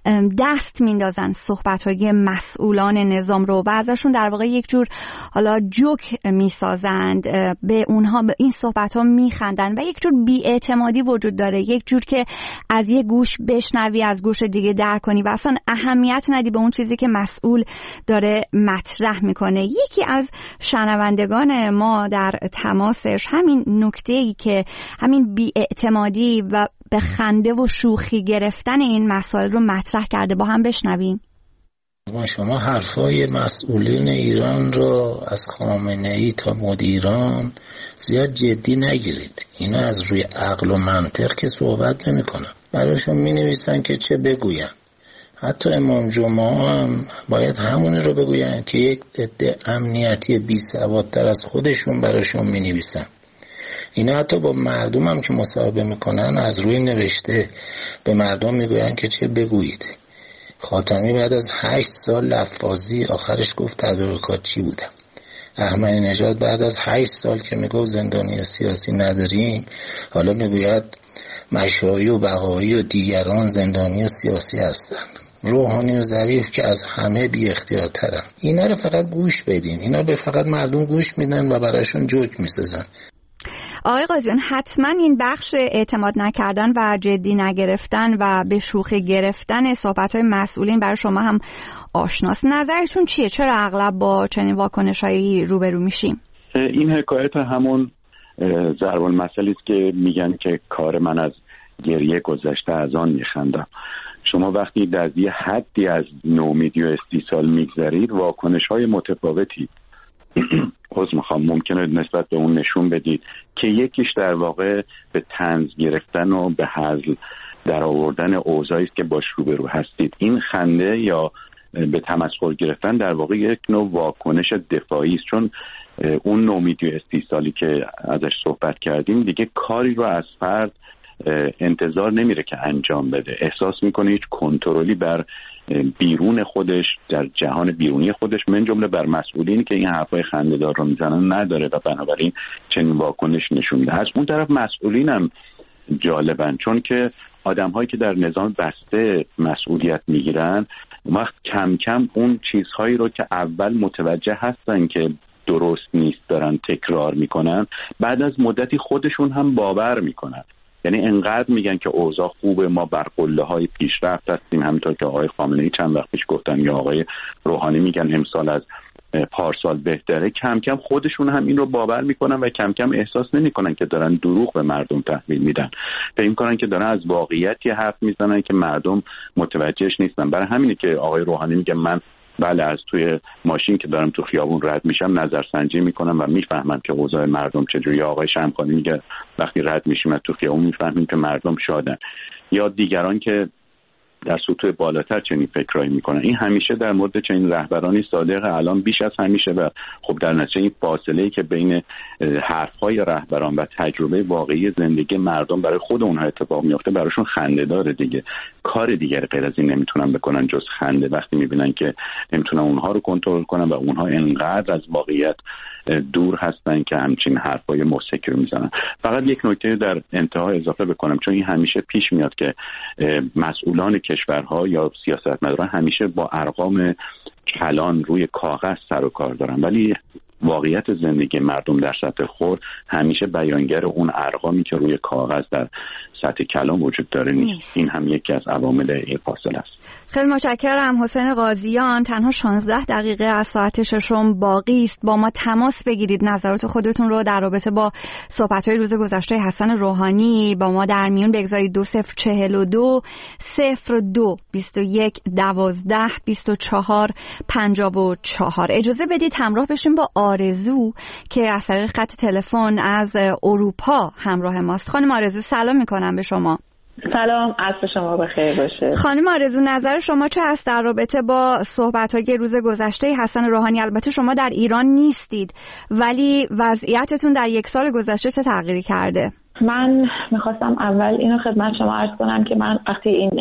دست میندازن صحبت‌های مسئولان نظام رو و ازشون در واقع یک جور حالا جوک میسازند، به اونها به این صحبت‌ها میخندن و یک جور بی‌اعتمادی وجود داره، یک جور که از یک گوش بشنوی از گوش دیگه در کنی و اصلا اهمیت ندی به اون چیزی که مسئول داره مطرح میکنه. یکی از شنوندگان ما در تماسش همین نکته‌ای که همین بی‌اعتمادی و به خنده و شوخی گرفتن این مسائل رو مطرح کرده، با هم بشنویم. شما حرفای مسئولین ایران رو از خامنه‌ای تا مدیران زیاد جدی نگیرید. اینا از روی عقل و منطق که صحبت نمی‌کنن. براشون می‌نویسن که چه بگوین. حتی امام جمعه هم باید همونی رو بگوین که یک عده امنیتی بی‌سوادتر از خودشون براشون می‌نویسن. اینا حتی با مردم هم که مصاحبه میکنن از روی نوشته به مردم میگوین که چه بگویید. خاتمی بعد از 8 سال لفاظی آخرش گفت تدارکاتچی بودم. احمدی نژاد بعد از 8 سال که میگفت زندانی سیاسی نداریم، حالا میگوید مشایی و بقایی و دیگران زندانی سیاسی هستند. روحانی و ظریف که از همه بی اختیارترن. اینا رو فقط گوش بدین. اینا به فقط مردم گوش میدن و براشون جوک میسازن. آقای قاضیان، حتما این بخش اعتماد نکردن و جدی نگرفتن و به شوخی گرفتن صحبت‌های مسئولین برای شما هم آشناست. نظرتون چیه؟ چرا اغلب با چنین واکنش‌هایی روبرو میشیم؟ این حکایت همون ضرب المثلی است که میگن که کار من از گریه گذشته از آن میخندم. شما وقتی در یه حدی از نومیدی و استیصال میگذرید، واکنش‌های متفاوتی ممکنه نسبت به اون نشون بدید که یکیش در واقع به طنز گرفتن و به هزل در آوردن اوضاعی است که باش روبرو هستید. این خنده یا به تمسخر گرفتن در واقع یک نوع واکنش دفاعی است، چون اون نومیدی و استیصالی که ازش صحبت کردیم دیگه کاری رو از فرد انتظار نمیره که انجام بده. احساس میکنه هیچ کنترلی بر بیرون خودش، در جهان بیرونی خودش، من جمله بر مسئولینی که این حرفای خنده‌دار رو میزنن نداره و بنابراین چنین واکنش نشون میده. از اون طرف مسئولین هم جالبن، چون که آدم‌هایی که در نظام بسته مسئولیت میگیرن وقت کم کم اون چیزهایی رو که اول متوجه هستن که درست نیست دارن تکرار میکنن، بعد از مدتی خودشون هم باور میکنن. یعنی انقدر میگن که اوضاع خوبه، ما بر قله‌های پیشرفت هستیم، همونطور که آقای خامنه‌ای چند وقت پیش گفتن یا آقای روحانی میگن امسال از پارسال بهتره، کم کم خودشون هم این رو باور میکنن و کم کم احساس نمیکنن که دارن دروغ به مردم تحویل میدن. فکر میکنن که دارن از واقعیتی حرف میزنن که مردم متوجهش نیستن. برای همینه که آقای روحانی میگه من بله از توی ماشین که دارم تو خیابون رد میشم نظرسنجی میکنم و میفهمم که اوضاع مردم چجوریه. آقای شمخانی میگه وقتی رد میشیم از تو خیابون میفهمیم که مردم شادن. یا دیگران که در سطوح بالاتر چنین فکرایی میکنن. این همیشه در مورد چنین رهبرانی صادق الان بیش از همیشه و خب در نتیجه این فاصله‌ای که بین حرفهای رهبران و تجربه واقعی زندگی مردم برای خود اونها اتفاق میفته براشون خنده‌داره دیگه. کار دیگری غیر از این نمیتونن بکنن جز خنده وقتی میبینن که نمیتونن اونها رو کنترل کنن و اونها انقدر از واقعیت دور هستن که همچین حرفای موسیقی رو میزنن. فقط یک نکته در انتها اضافه بکنم، چون این همیشه پیش میاد که مسئولان کشورها یا سیاستمداران همیشه با ارقام کلان روی کاغذ سر و کار دارن، ولی واقعیت زندگی مردم در سطح خود همیشه بیانگر اون ارقامی که روی کاغذ در سطح کلان وجود داره نیست. این هم یکی از عوامل این فاصله است. خیلی متشکرم حسین قاضیان. تنها 16 دقیقه از ساعت 6 باقی است. با ما تماس بگیرید، نظرات خودتون رو در رابطه با صحبت‌های روز گذشته حسن روحانی با ما در میون بگذارید. 2042 02 21 12 24 54. اجازه بدید همراه بشیم با آرزو که از طریق خط تلفن از اروپا همراه ماست. خانم آرزو سلام میکنم به شما. سلام، عصر شما بخیر باشه. خانم آرزو، نظر شما چه است در رابطه با صحبت‌های روز گذشته حسن روحانی؟ البته شما در ایران نیستید، ولی وضعیتتون در یک سال گذشته چه تغییری کرده؟ من میخواستم اول اینو خدمت شما عرض کنم که من وقتی این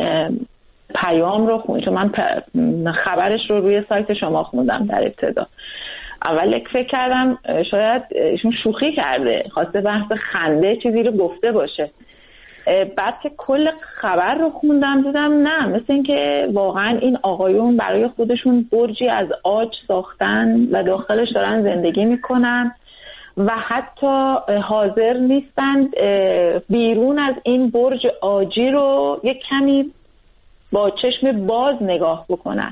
پیام رو خوندم، چون من خبرش رو روی سایت شما خوندم در ابتدا، اول فکر کردم شاید ایشون شوخی کرده، خواسته بحث خنده چیزی رو گفته باشه. بعد که کل خبر رو خوندم دیدم نه، مثل این که واقعا این آقایون برای خودشون برجی از عاج ساختن و داخلش دارن زندگی میکنن و حتی حاضر نیستن بیرون از این برج عاجی رو یک کمی با چشم باز نگاه بکنن.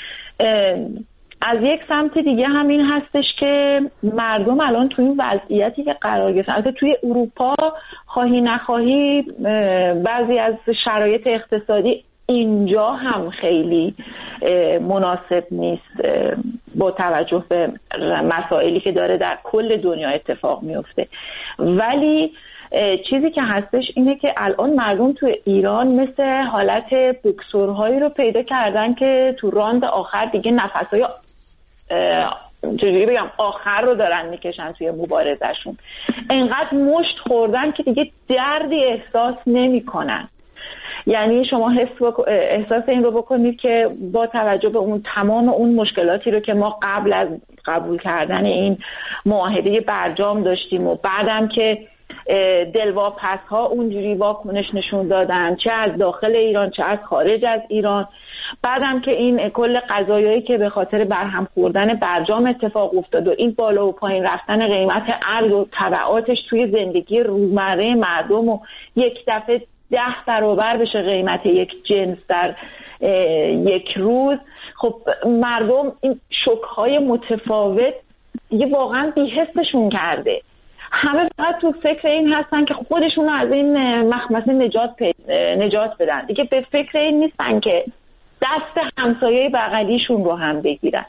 از یک سمت دیگه همین هستش که مردم الان توی این وضعیتی که قرار گرفتن، البته توی اروپا خواهی نخواهی بعضی از شرایط اقتصادی اینجا هم خیلی مناسب نیست با توجه به مسائلی که داره در کل دنیا اتفاق میفته. ولی چیزی که هستش اینه که الان مردم تو ایران مثل حالت بوکسورهایی رو پیدا کردن که تو راند آخر دیگه نفسهای چجوری بگم آخر رو دارن میکشن توی مبارزشون. انقدر مشت خوردن که دیگه دردی احساس نمیکنن. یعنی شما احساس این رو بکنید که با توجه به اون تمام اون مشکلاتی رو که ما قبل از قبول کردن این معاهده برجام داشتیم و بعدم که دلواپس ها اونجوری واکنش نشون دادن، چه از داخل ایران چه از خارج از ایران، بعدم که این کل قضایایی که به خاطر برهم خوردن برجام اتفاق افتاد و این بالا و پایین رفتن قیمت ارز و تبعاتش توی زندگی روزمره مردم و یک دفعه 10 برابر بشه قیمت یک جنس در یک روز، خب مردم این شوک‌های متفاوت دیگه واقعا بی‌حسشون کرده. همه فقط تو فکر این هستن که خودشون رو از این مخمسه نجات بدن، دیگه به فکر این نیستن که دست همسایه بغلیشون رو هم بگیرن.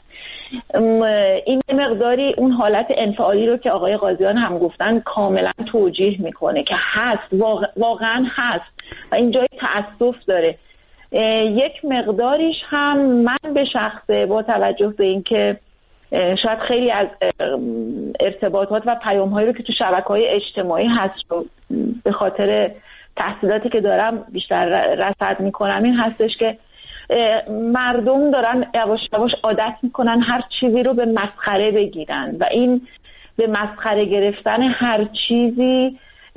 این مقداری اون حالت انفعالی رو که آقای قاضیان هم گفتن کاملا توجیه میکنه که هست، واقعا هست و این جای تأسف داره. یک مقداریش هم من به شخصه با توجه به این که شاید خیلی از ارتباطات و پیام‌هایی رو که تو شبکه‌های اجتماعی هست رو به خاطر تحصیلاتی که دارم بیشتر رصد میکنم، این هستش که مردم دارن یواش یواش عادت میکنن هر چیزی رو به مسخره بگیرن و این به مسخره گرفتن هر چیزی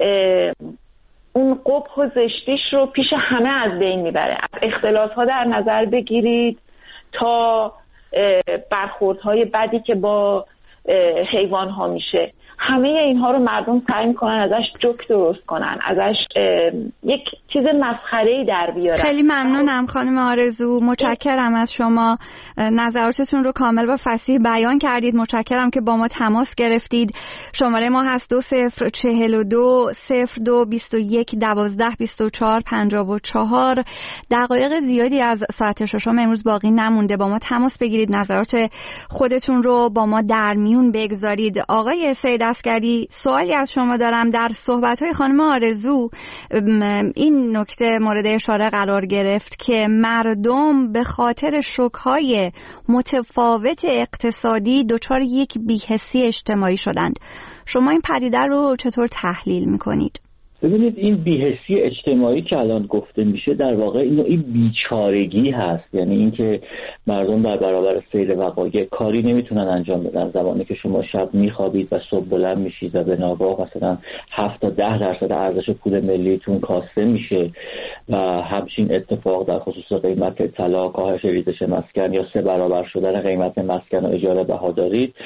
اون قبح و زشتیش رو پیش همه از بین میبره. از اختلاس‌ها در نظر بگیرید تا برخوردهای بدی که با حیوان‌ها میشه، همه اینها رو مردم سعی میکنن ازش جوک درست کنن، ازش یک چیز مسخره‌ای در بیارن. خیلی ممنونم خانم آرزو، متشکرم از شما، نظراتتون رو کامل و فصیح بیان کردید. متشکرم که با ما تماس گرفتید. شماره ما هست 2042 02 21 12 24 54. دقایق زیادی از ساعت ششم امروز باقی نمونده، با ما تماس بگیرید، نظرات خودتون رو با ما در میون بگذارید. آقای سید عسگری، سوالی از شما دارم. در صحبت‌های خانم آرزو این نکته مورد اشاره قرار گرفت که مردم به خاطر شوک‌های متفاوت اقتصادی دچار یک بی‌حسی اجتماعی شدند. شما این پدیده رو چطور تحلیل می‌کنید؟ ببینید، این بی‌حسی اجتماعی که الان گفته میشه در واقع این بیچارگی هست، یعنی اینکه مردم در برابر سیر وقایع کاری نمیتونن انجام بدن. زمانی که شما شب میخوابید و صبح بلند میشید و به ناگاه مثلا 7 تا 10% ارزش پول ملیتون کاسته میشه و همچین اتفاق در خصوص قیمت طلا، کاهش ریزش مسکن یا 3 برابر شدن قیمت مسکن و اجاره بها دارید،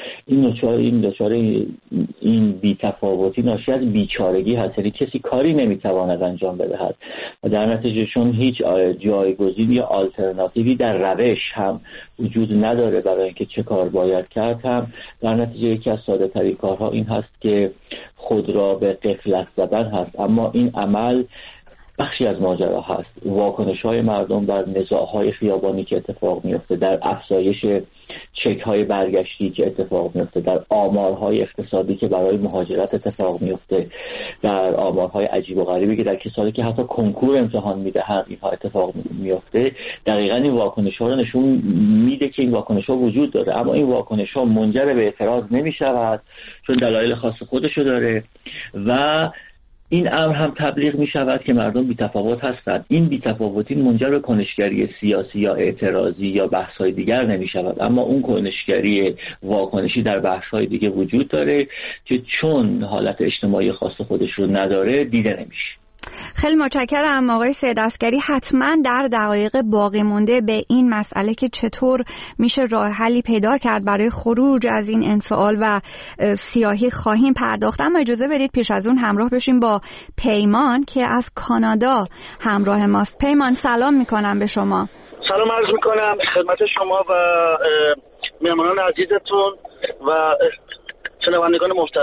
این بی‌تفاوتی ناشی از بیچارگی هست، یعنی کسی کاری نمیتواند انجام بدهد و در نتیجه چون هیچ جایگزینی یا آلترناتیوی در روش هم وجود نداره برای اینکه چه کار باید کرد، هم در نتیجه یکی از ساده ترین کارها این هست که خود را به غفلت زدن هست. اما این عمل بخشی از ماجرا هست. واکنش‌های مردم در نزاع‌های خیابانی که اتفاق میفته، در افزایش چک‌های برگشتی که اتفاق میفته، در آمارهای اقتصادی که برای مهاجرت اتفاق میفته، در آمارهای عجیب و غریبی که در کسانی که حتی کنکور امتحان میدهند اینها اتفاق میفته، دقیقاً این واکنش‌ها رو نشون میده که این واکنش‌ها وجود داره. اما این واکنش‌ها منجر به اعتراض نمی‌شود چون دلایل خاص خودشو داره و این امر هم تبلیغ می شود که مردم بی‌تفاوت هستند. این بی‌تفاوتی منجر به کنشگری سیاسی یا اعتراضی یا بحث‌های دیگر نمی شود، اما اون کنشگری واکنشی در بحث‌های دیگه وجود داره که چون حالت اجتماعی خاص خودش رو نداره دیده نمیشه. خیلی متشکرم آقای سید عسگری. حتما در دقایق باقی مونده به این مسئله که چطور میشه راه حلی پیدا کرد برای خروج از این انفعال و سیاهی خواهیم پرداخت، اما اجازه بدید پیش از اون همراه بشیم با پیمان که از کانادا همراه ماست. پیمان، سلام میکنم به شما. سلام عرض میکنم خدمت شما و مهمانان عزیزتون و شنوندگان محترم.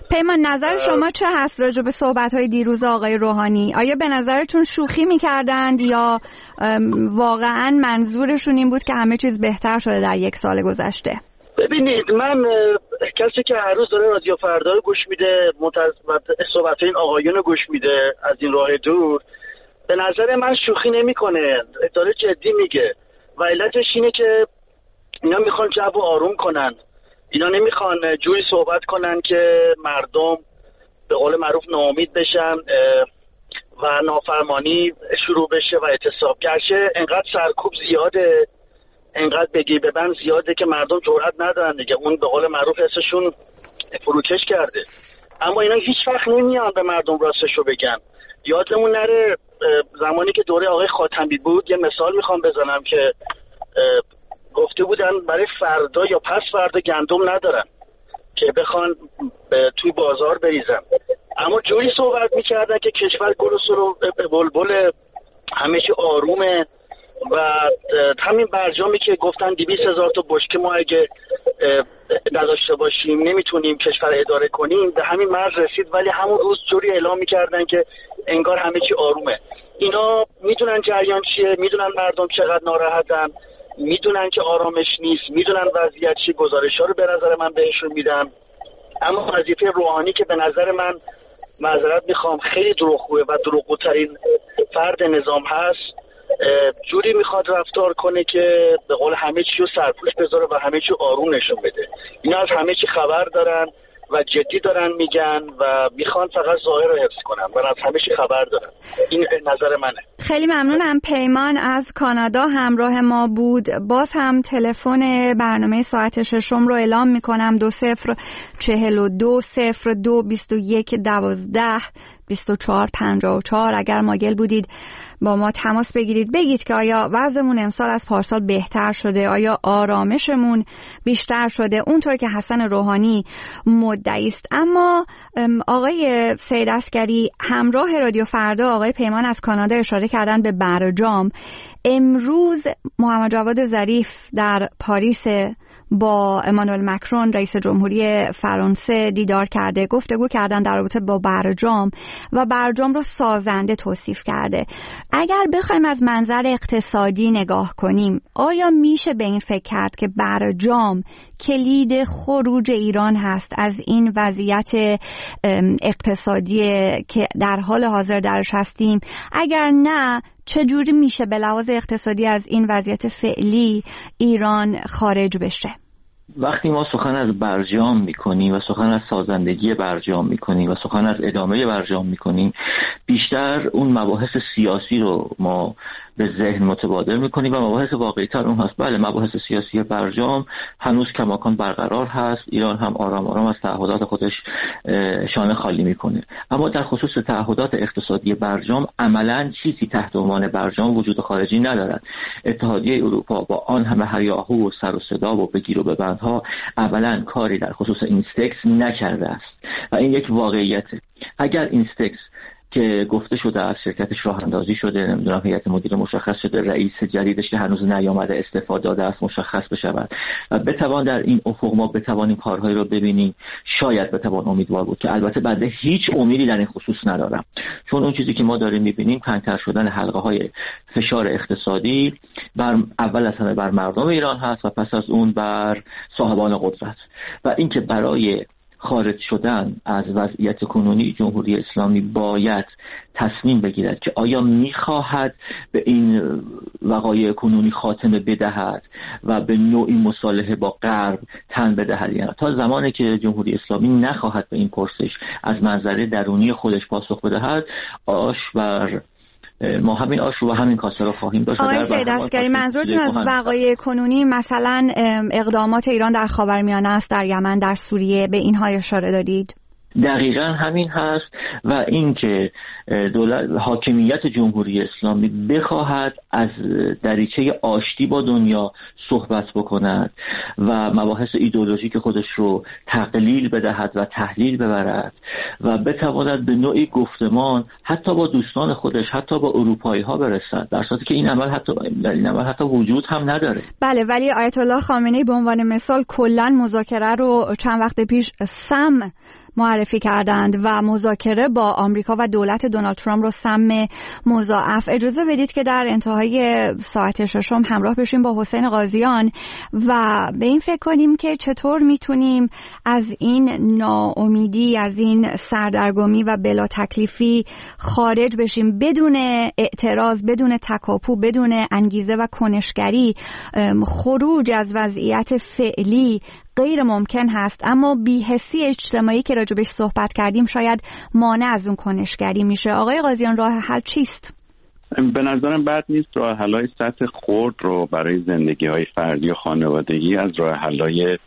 پیمان نظر شما چه هست راجع به صحبت‌های دیروز آقای روحانی؟ آیا به نظرتون شوخی می‌کردند یا واقعاً منظورشون این بود که همه چیز بهتر شده در یک سال گذشته؟ ببینید، من کسی که هر روز داره رادیو فردا رو گوش میده، صحبت این آقایون رو گوش میده از این راه دور، به نظر من شوخی نمیکنه، داره جدی میگه و علتش اینه که اینا میخوان جو آروم کنن. اینا نمیخوان جوری صحبت کنن که مردم به قول معروف ناامید بشن و نافرمانی شروع بشه و اعتصاب. گرچه انقدر سرکوب زیاده، انقدر بگی ببند زیاده که مردم جرئت ندارن دیگه، اون به قول معروف حسشون فروکش کرده. اما اینا هیچ وقت نمیان به مردم راستشو بگن. یادمون نره زمانی که دوره آقای خاتمی بود، یه مثال میخوام بزنم که گفته بودن برای فردا یا پس فردا گندم ندارن که بخوان توی بازار بریزن، اما جوری صحبت میکردن که کشور گل و سرو بلبل، همه چی آرومه و همین برجامی که گفتن 200,000 تا بشکه ما اگه نداشته باشیم نمیتونیم کشور اداره کنیم، به همین مرز رسید. ولی همون روز جوری اعلام میکردن که انگار همه چی آرومه. اینا میدونن جریان چیه، میدونن مردم چقدر ناراحتن، میدونن که آرامش نیست، میدونن وضعیت چی، گزارش‌ها رو به نظر من بهشون میدم. اما وظیفه روحانی که به نظر من، معذرت میخوام، خیلی دروغگوه و دروغگوترین فرد نظام هست، جوری میخواد رفتار کنه که به قول همه چی رو سرپوش بذاره و همه چی آروم نشون بده. اینا از همه چی خبر دارن و جدی دارن میگن و میخوان فقط ظاهر رو حفظ کنن و از همه چی خبر دارن. این نظر منه. خیلی ممنونم. پیمان از کانادا همراه ما بود. باز هم تلفن برنامه ساعت ششم رو اعلام میکنم: 20420221122454. اگر مایل بودید با ما تماس بگیرید، بگید که آیا وضعمون امسال از پارسال بهتر شده، آیا آرامشمون بیشتر شده اونطور که حسن روحانی مدعی است. اما آقای سید عسگری همراه رادیو فردا، آقای پیمان از کانادا اشاره کردن به برجام. امروز محمد جواد ظریف در پاریس با امانوئل مکرون رئیس جمهوری فرانسه دیدار کرده، گفتگو کردن در رابطه با برجام و برجام رو سازنده توصیف کرده. اگر بخوایم از منظر اقتصادی نگاه کنیم، آیا میشه به این فکر کرد که برجام کلید خروج ایران هست از این وضعیت اقتصادی که در حال حاضر درش هستیم؟ اگر نه، چجوری میشه به لحاظ اقتصادی از این وضعیت فعلی ایران خارج بشه؟ وقتی ما سخن از برجام میکنیم و سخن از سازندگی برجام میکنیم و سخن از ادامه برجام میکنیم، بیشتر اون مباحث سیاسی رو ما به ذهن متبادر میکنیم و مباحث واقعی تر اون هست. بله، مباحث سیاسی برجام هنوز کماکان برقرار هست. ایران هم آرام آرام از تعهدات خودش شانه خالی میکنه. اما در خصوص تعهدات اقتصادی برجام عملاً چیزی تحت عنوان برجام وجود خارجی ندارد. اتحادیه اروپا با آن همه هریاهو و سر و صدا و بگیر و ببندها عملاً کاری در خصوص اینستکس نکرده است و این یک واقعیته. اگر اینستکس که گفته شده از شرکتش راه اندازی شده، نمیدونم هیئت مدیره مشخص شده، رئیس جدیدش که هنوز نیامده استعفا داده است مشخص بشود و بتوان در این افق ما بتوانیم کارهایی رو ببینیم، شاید بتوان امیدوار بود که البته بنده هیچ امیدی در این خصوص ندارم، چون اون چیزی که ما داریم میبینیم تنگ‌تر شدن حلقه‌های فشار اقتصادی اول از همه بر مردم ایران هست و پس از اون بر صاحبان قدرت و اینکه برای خارج شدن از وضعیت کنونی جمهوری اسلامی باید تصمیم بگیرد که آیا میخواهد به این وقایع کنونی خاتمه بدهد و به نوعی مصالحه با غرب تن بدهد. یعنی تا زمانی که جمهوری اسلامی نخواهد به این پرسش از منظر درونی خودش پاسخ بدهد، آش بر ما همین آش و همین کاسه رو خواهیم داشت. آقای سید عسگری، منظورتون از وقایع کنونی مثلا اقدامات ایران در خاورمیانه است، در یمن، در سوریه، به اینها اشاره دارید؟ دقیقاً همین هست و اینکه دولت حاکمیت جمهوری اسلامی بخواهد از دریچه آشتی با دنیا صحبت بکند و مباحث ایدئولوژیک خودش رو تقلیل بدهد و تحلیل ببرد و بتواند به نوعی گفتمان حتی با دوستان خودش، حتی با اروپایی ها برسد، در صورتی که این عمل حتی وجود هم نداره. بله، ولی آیت الله خامنه‌ای به عنوان مثال کلاً مذاکره رو چند وقت پیش سم معرفی کردند و مذاکره با آمریکا و دولت دونالد ترامپ رو سم مضاعف. اجازه بدید که در انتهای ساعت ششم همراه بشیم با حسین قاضیان و به این فکر کنیم که چطور میتونیم از این ناامیدی، از این سردرگمی و بلا تکلیفی خارج بشیم بدون اعتراض، بدون تکاپو، بدون انگیزه و کنشگری. خروج از وضعیت فعلی غیر ممکن هست، اما بی‌حسی اجتماعی که راجبش صحبت کردیم شاید مانع از اون کنشگری میشه. آقای قاضیان، راه حل چیست؟ به نظرم بد نیست راه حل‌های سطح خرد رو برای زندگی‌های فردی و خانوادگی از راه حل‌های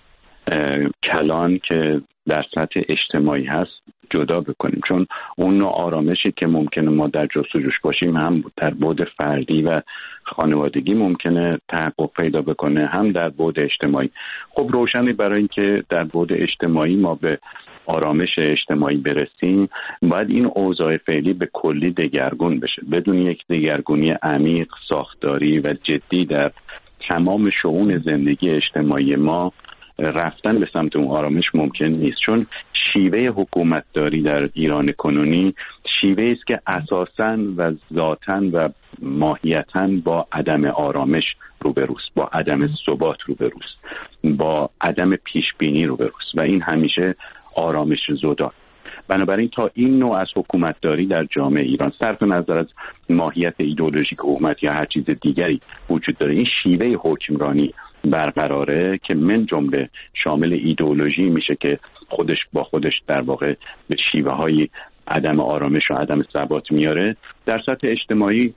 کلان که در سطح اجتماعی هست جدا بکنیم، چون اون نوع آرامشی که ممکنه ما در جستجوش باشیم هم در بعد فردی و خانوادگی ممکنه تحقق پیدا بکنه، هم در بعد اجتماعی. خب روشنه برای اینکه در بعد اجتماعی ما به آرامش اجتماعی برسیم باید این اوضاع فعلی به کلی دگرگون بشه. بدون یک دگرگونی عمیق، ساختاری و جدی در تمام شئون زندگی اجتماعی ما رفتن به سمت اون آرامش ممکن نیست، چون شیوه حکومتداری در ایران کنونی شیوه است که اساساً و ذاتاً و ماهیتاً با عدم آرامش روبروست، با عدم ثبات روبروست، با عدم پیشبینی روبروست و این همیشه آرامش زدا. بنابراین تا این نوع از حکومتداری در جامعه ایران صرف نظر از ماهیت ایدئولوژیک حکومت یا هر چیز دیگری وجود داره، این شیوه حکمرانی برقراره که من جمله شامل ایدئولوژی میشه که خودش با خودش در واقع به شیوه های عدم آرامش و عدم ثبات میاره، در سطح اجتماعی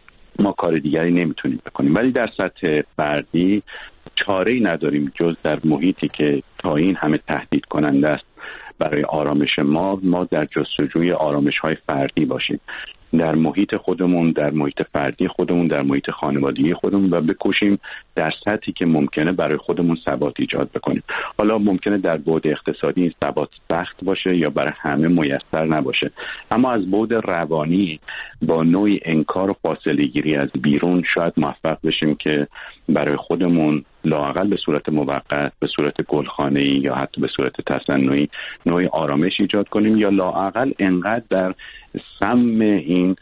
ما کار دیگری نمیتونیم بکنیم، ولی در سطح فردی چاره‌ای نداریم جز در محیطی که تا این همه تهدید کننده است برای آرامش ما در جستجوی آرامش‌های فردی باشیم، در محیط خودمون، در محیط فردی خودمون، در محیط خانوادگی خودمون و بکوشیم در سطحی که ممکنه برای خودمون ثبات ایجاد بکنیم. حالا ممکنه در بعد اقتصادی این ثبات سخت باشه یا برای همه میسر نباشه، اما از بعد روانی با نوعی انکار و فاصله گیری از بیرون شاید موفق بشیم که برای خودمون لااقل به صورت موقت، به صورت گلخانه‌ای یا حتی به صورت تصنعی نوعی آرامش ایجاد کنیم، یا لااقل انقدر در سم این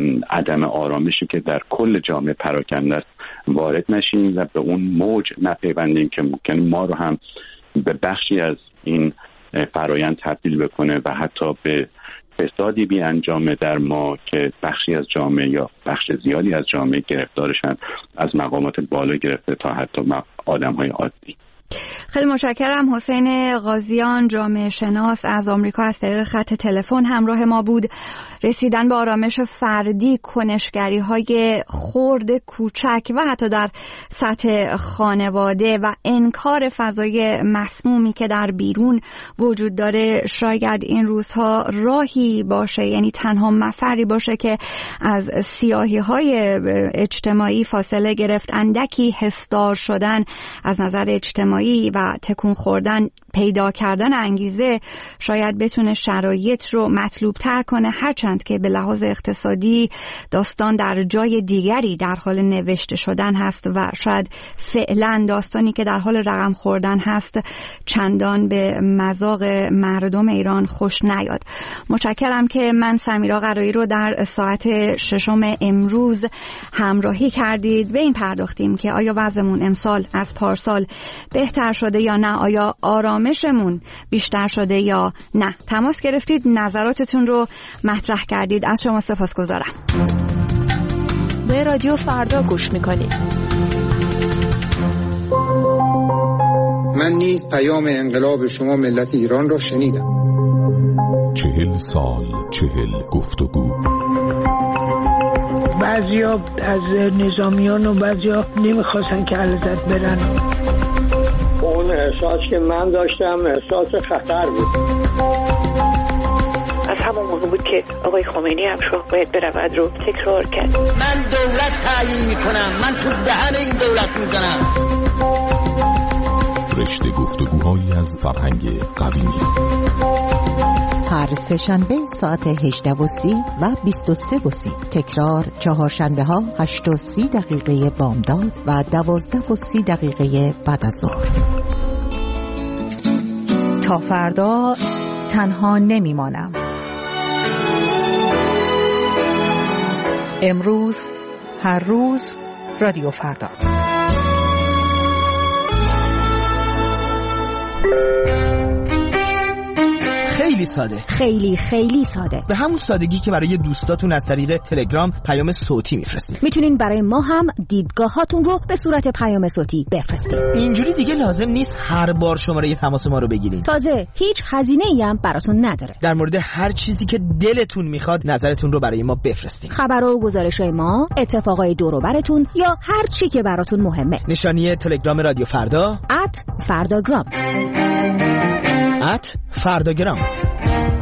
عدم آرامشی که در کل جامعه پراکنده است وارد نشیم و به اون موج نپیوندیم که ممکن ما رو هم به بخشی از این فرایند تبدیل بکنه و حتی به فسادی بی انجامه در ما که بخشی از جامعه یا بخش زیادی از جامعه گرفتارشن، از مقامات بالا گرفته تا حتی آدم‌های عادی. خیلی متشکرم. حسین قاضیان، جامعه شناس از آمریکا، از طریق خط تلفن همراه ما بود. رسیدن به آرامش فردی، کنشگری‌های خرد کوچک و حتی در سطح خانواده و انکار فضای مسمومی که در بیرون وجود داره شاید این روزها راهی باشه، یعنی تنها مفری باشه که از سیاهی‌های اجتماعی فاصله گرفت، اندکی حسدار شدن از نظر اجتماعی و تکون خوردن، پیدا کردن انگیزه شاید بتونه شرایط رو مطلوب تر کنه، هرچند که به لحاظ اقتصادی داستان در جای دیگری در حال نوشته شدن هست و شاید فعلا داستانی که در حال رقم خوردن هست چندان به مذاق مردم ایران خوش نیاد. متشکرم که من سمیرا قرایی رو در ساعت ششم امروز همراهی کردید. به این پرداختیم که آیا وضعمون امسال از پارسال بهتر شده یا نه، آیا آرامشمون بیشتر شده یا نه. تماس گرفتید، نظراتتون رو مطرح کردید، از شما سپاسگزارم. به رادیو فردا گوش میکنید. من نیز پیام انقلاب شما ملت ایران را شنیدم. 40 سال 40 گفتگو. بعضیا از نظامیان و بعضیا نمیخواستن که علیزاده برن. اون احساس که من داشتم احساس خطر بود. از همون موضوع بود که آقای خمینی هم شاه باید برود رو تکرار کرد. من دولت تعیین میکنم، من تو دهن این دولت میزنم. رشته گفتگوهایی از فرهنگ قدیمی. هر سه‌شنبه ساعت 18:30 و 23:30. تکرار چهارشنبه ها 8:30 بامداد و 12:30 بعد از ظهر. تا فردا تنها نمیمانم. امروز، هر روز، رادیو فردا. خیلی ساده، خیلی ساده، به همون سادگی که برای دوستاتون از طریق تلگرام پیام صوتی میفرستید. میتونین برای ما هم دیدگاهاتون رو به صورت پیام صوتی بفرستید. اینجوری دیگه لازم نیست هر بار شماره تماس ما رو بگیرین. تازه هیچ هزینه‌ای هم براتون نداره. در مورد هر چیزی که دلتون میخواد نظرتون رو برای ما بفرستین. خبرها و گزارش‌های ما، اتفاقای دور و براتون یا هر چی که براتون مهمه. نشانی تلگرام رادیو فردا @فرداگرام. @فرداگرام.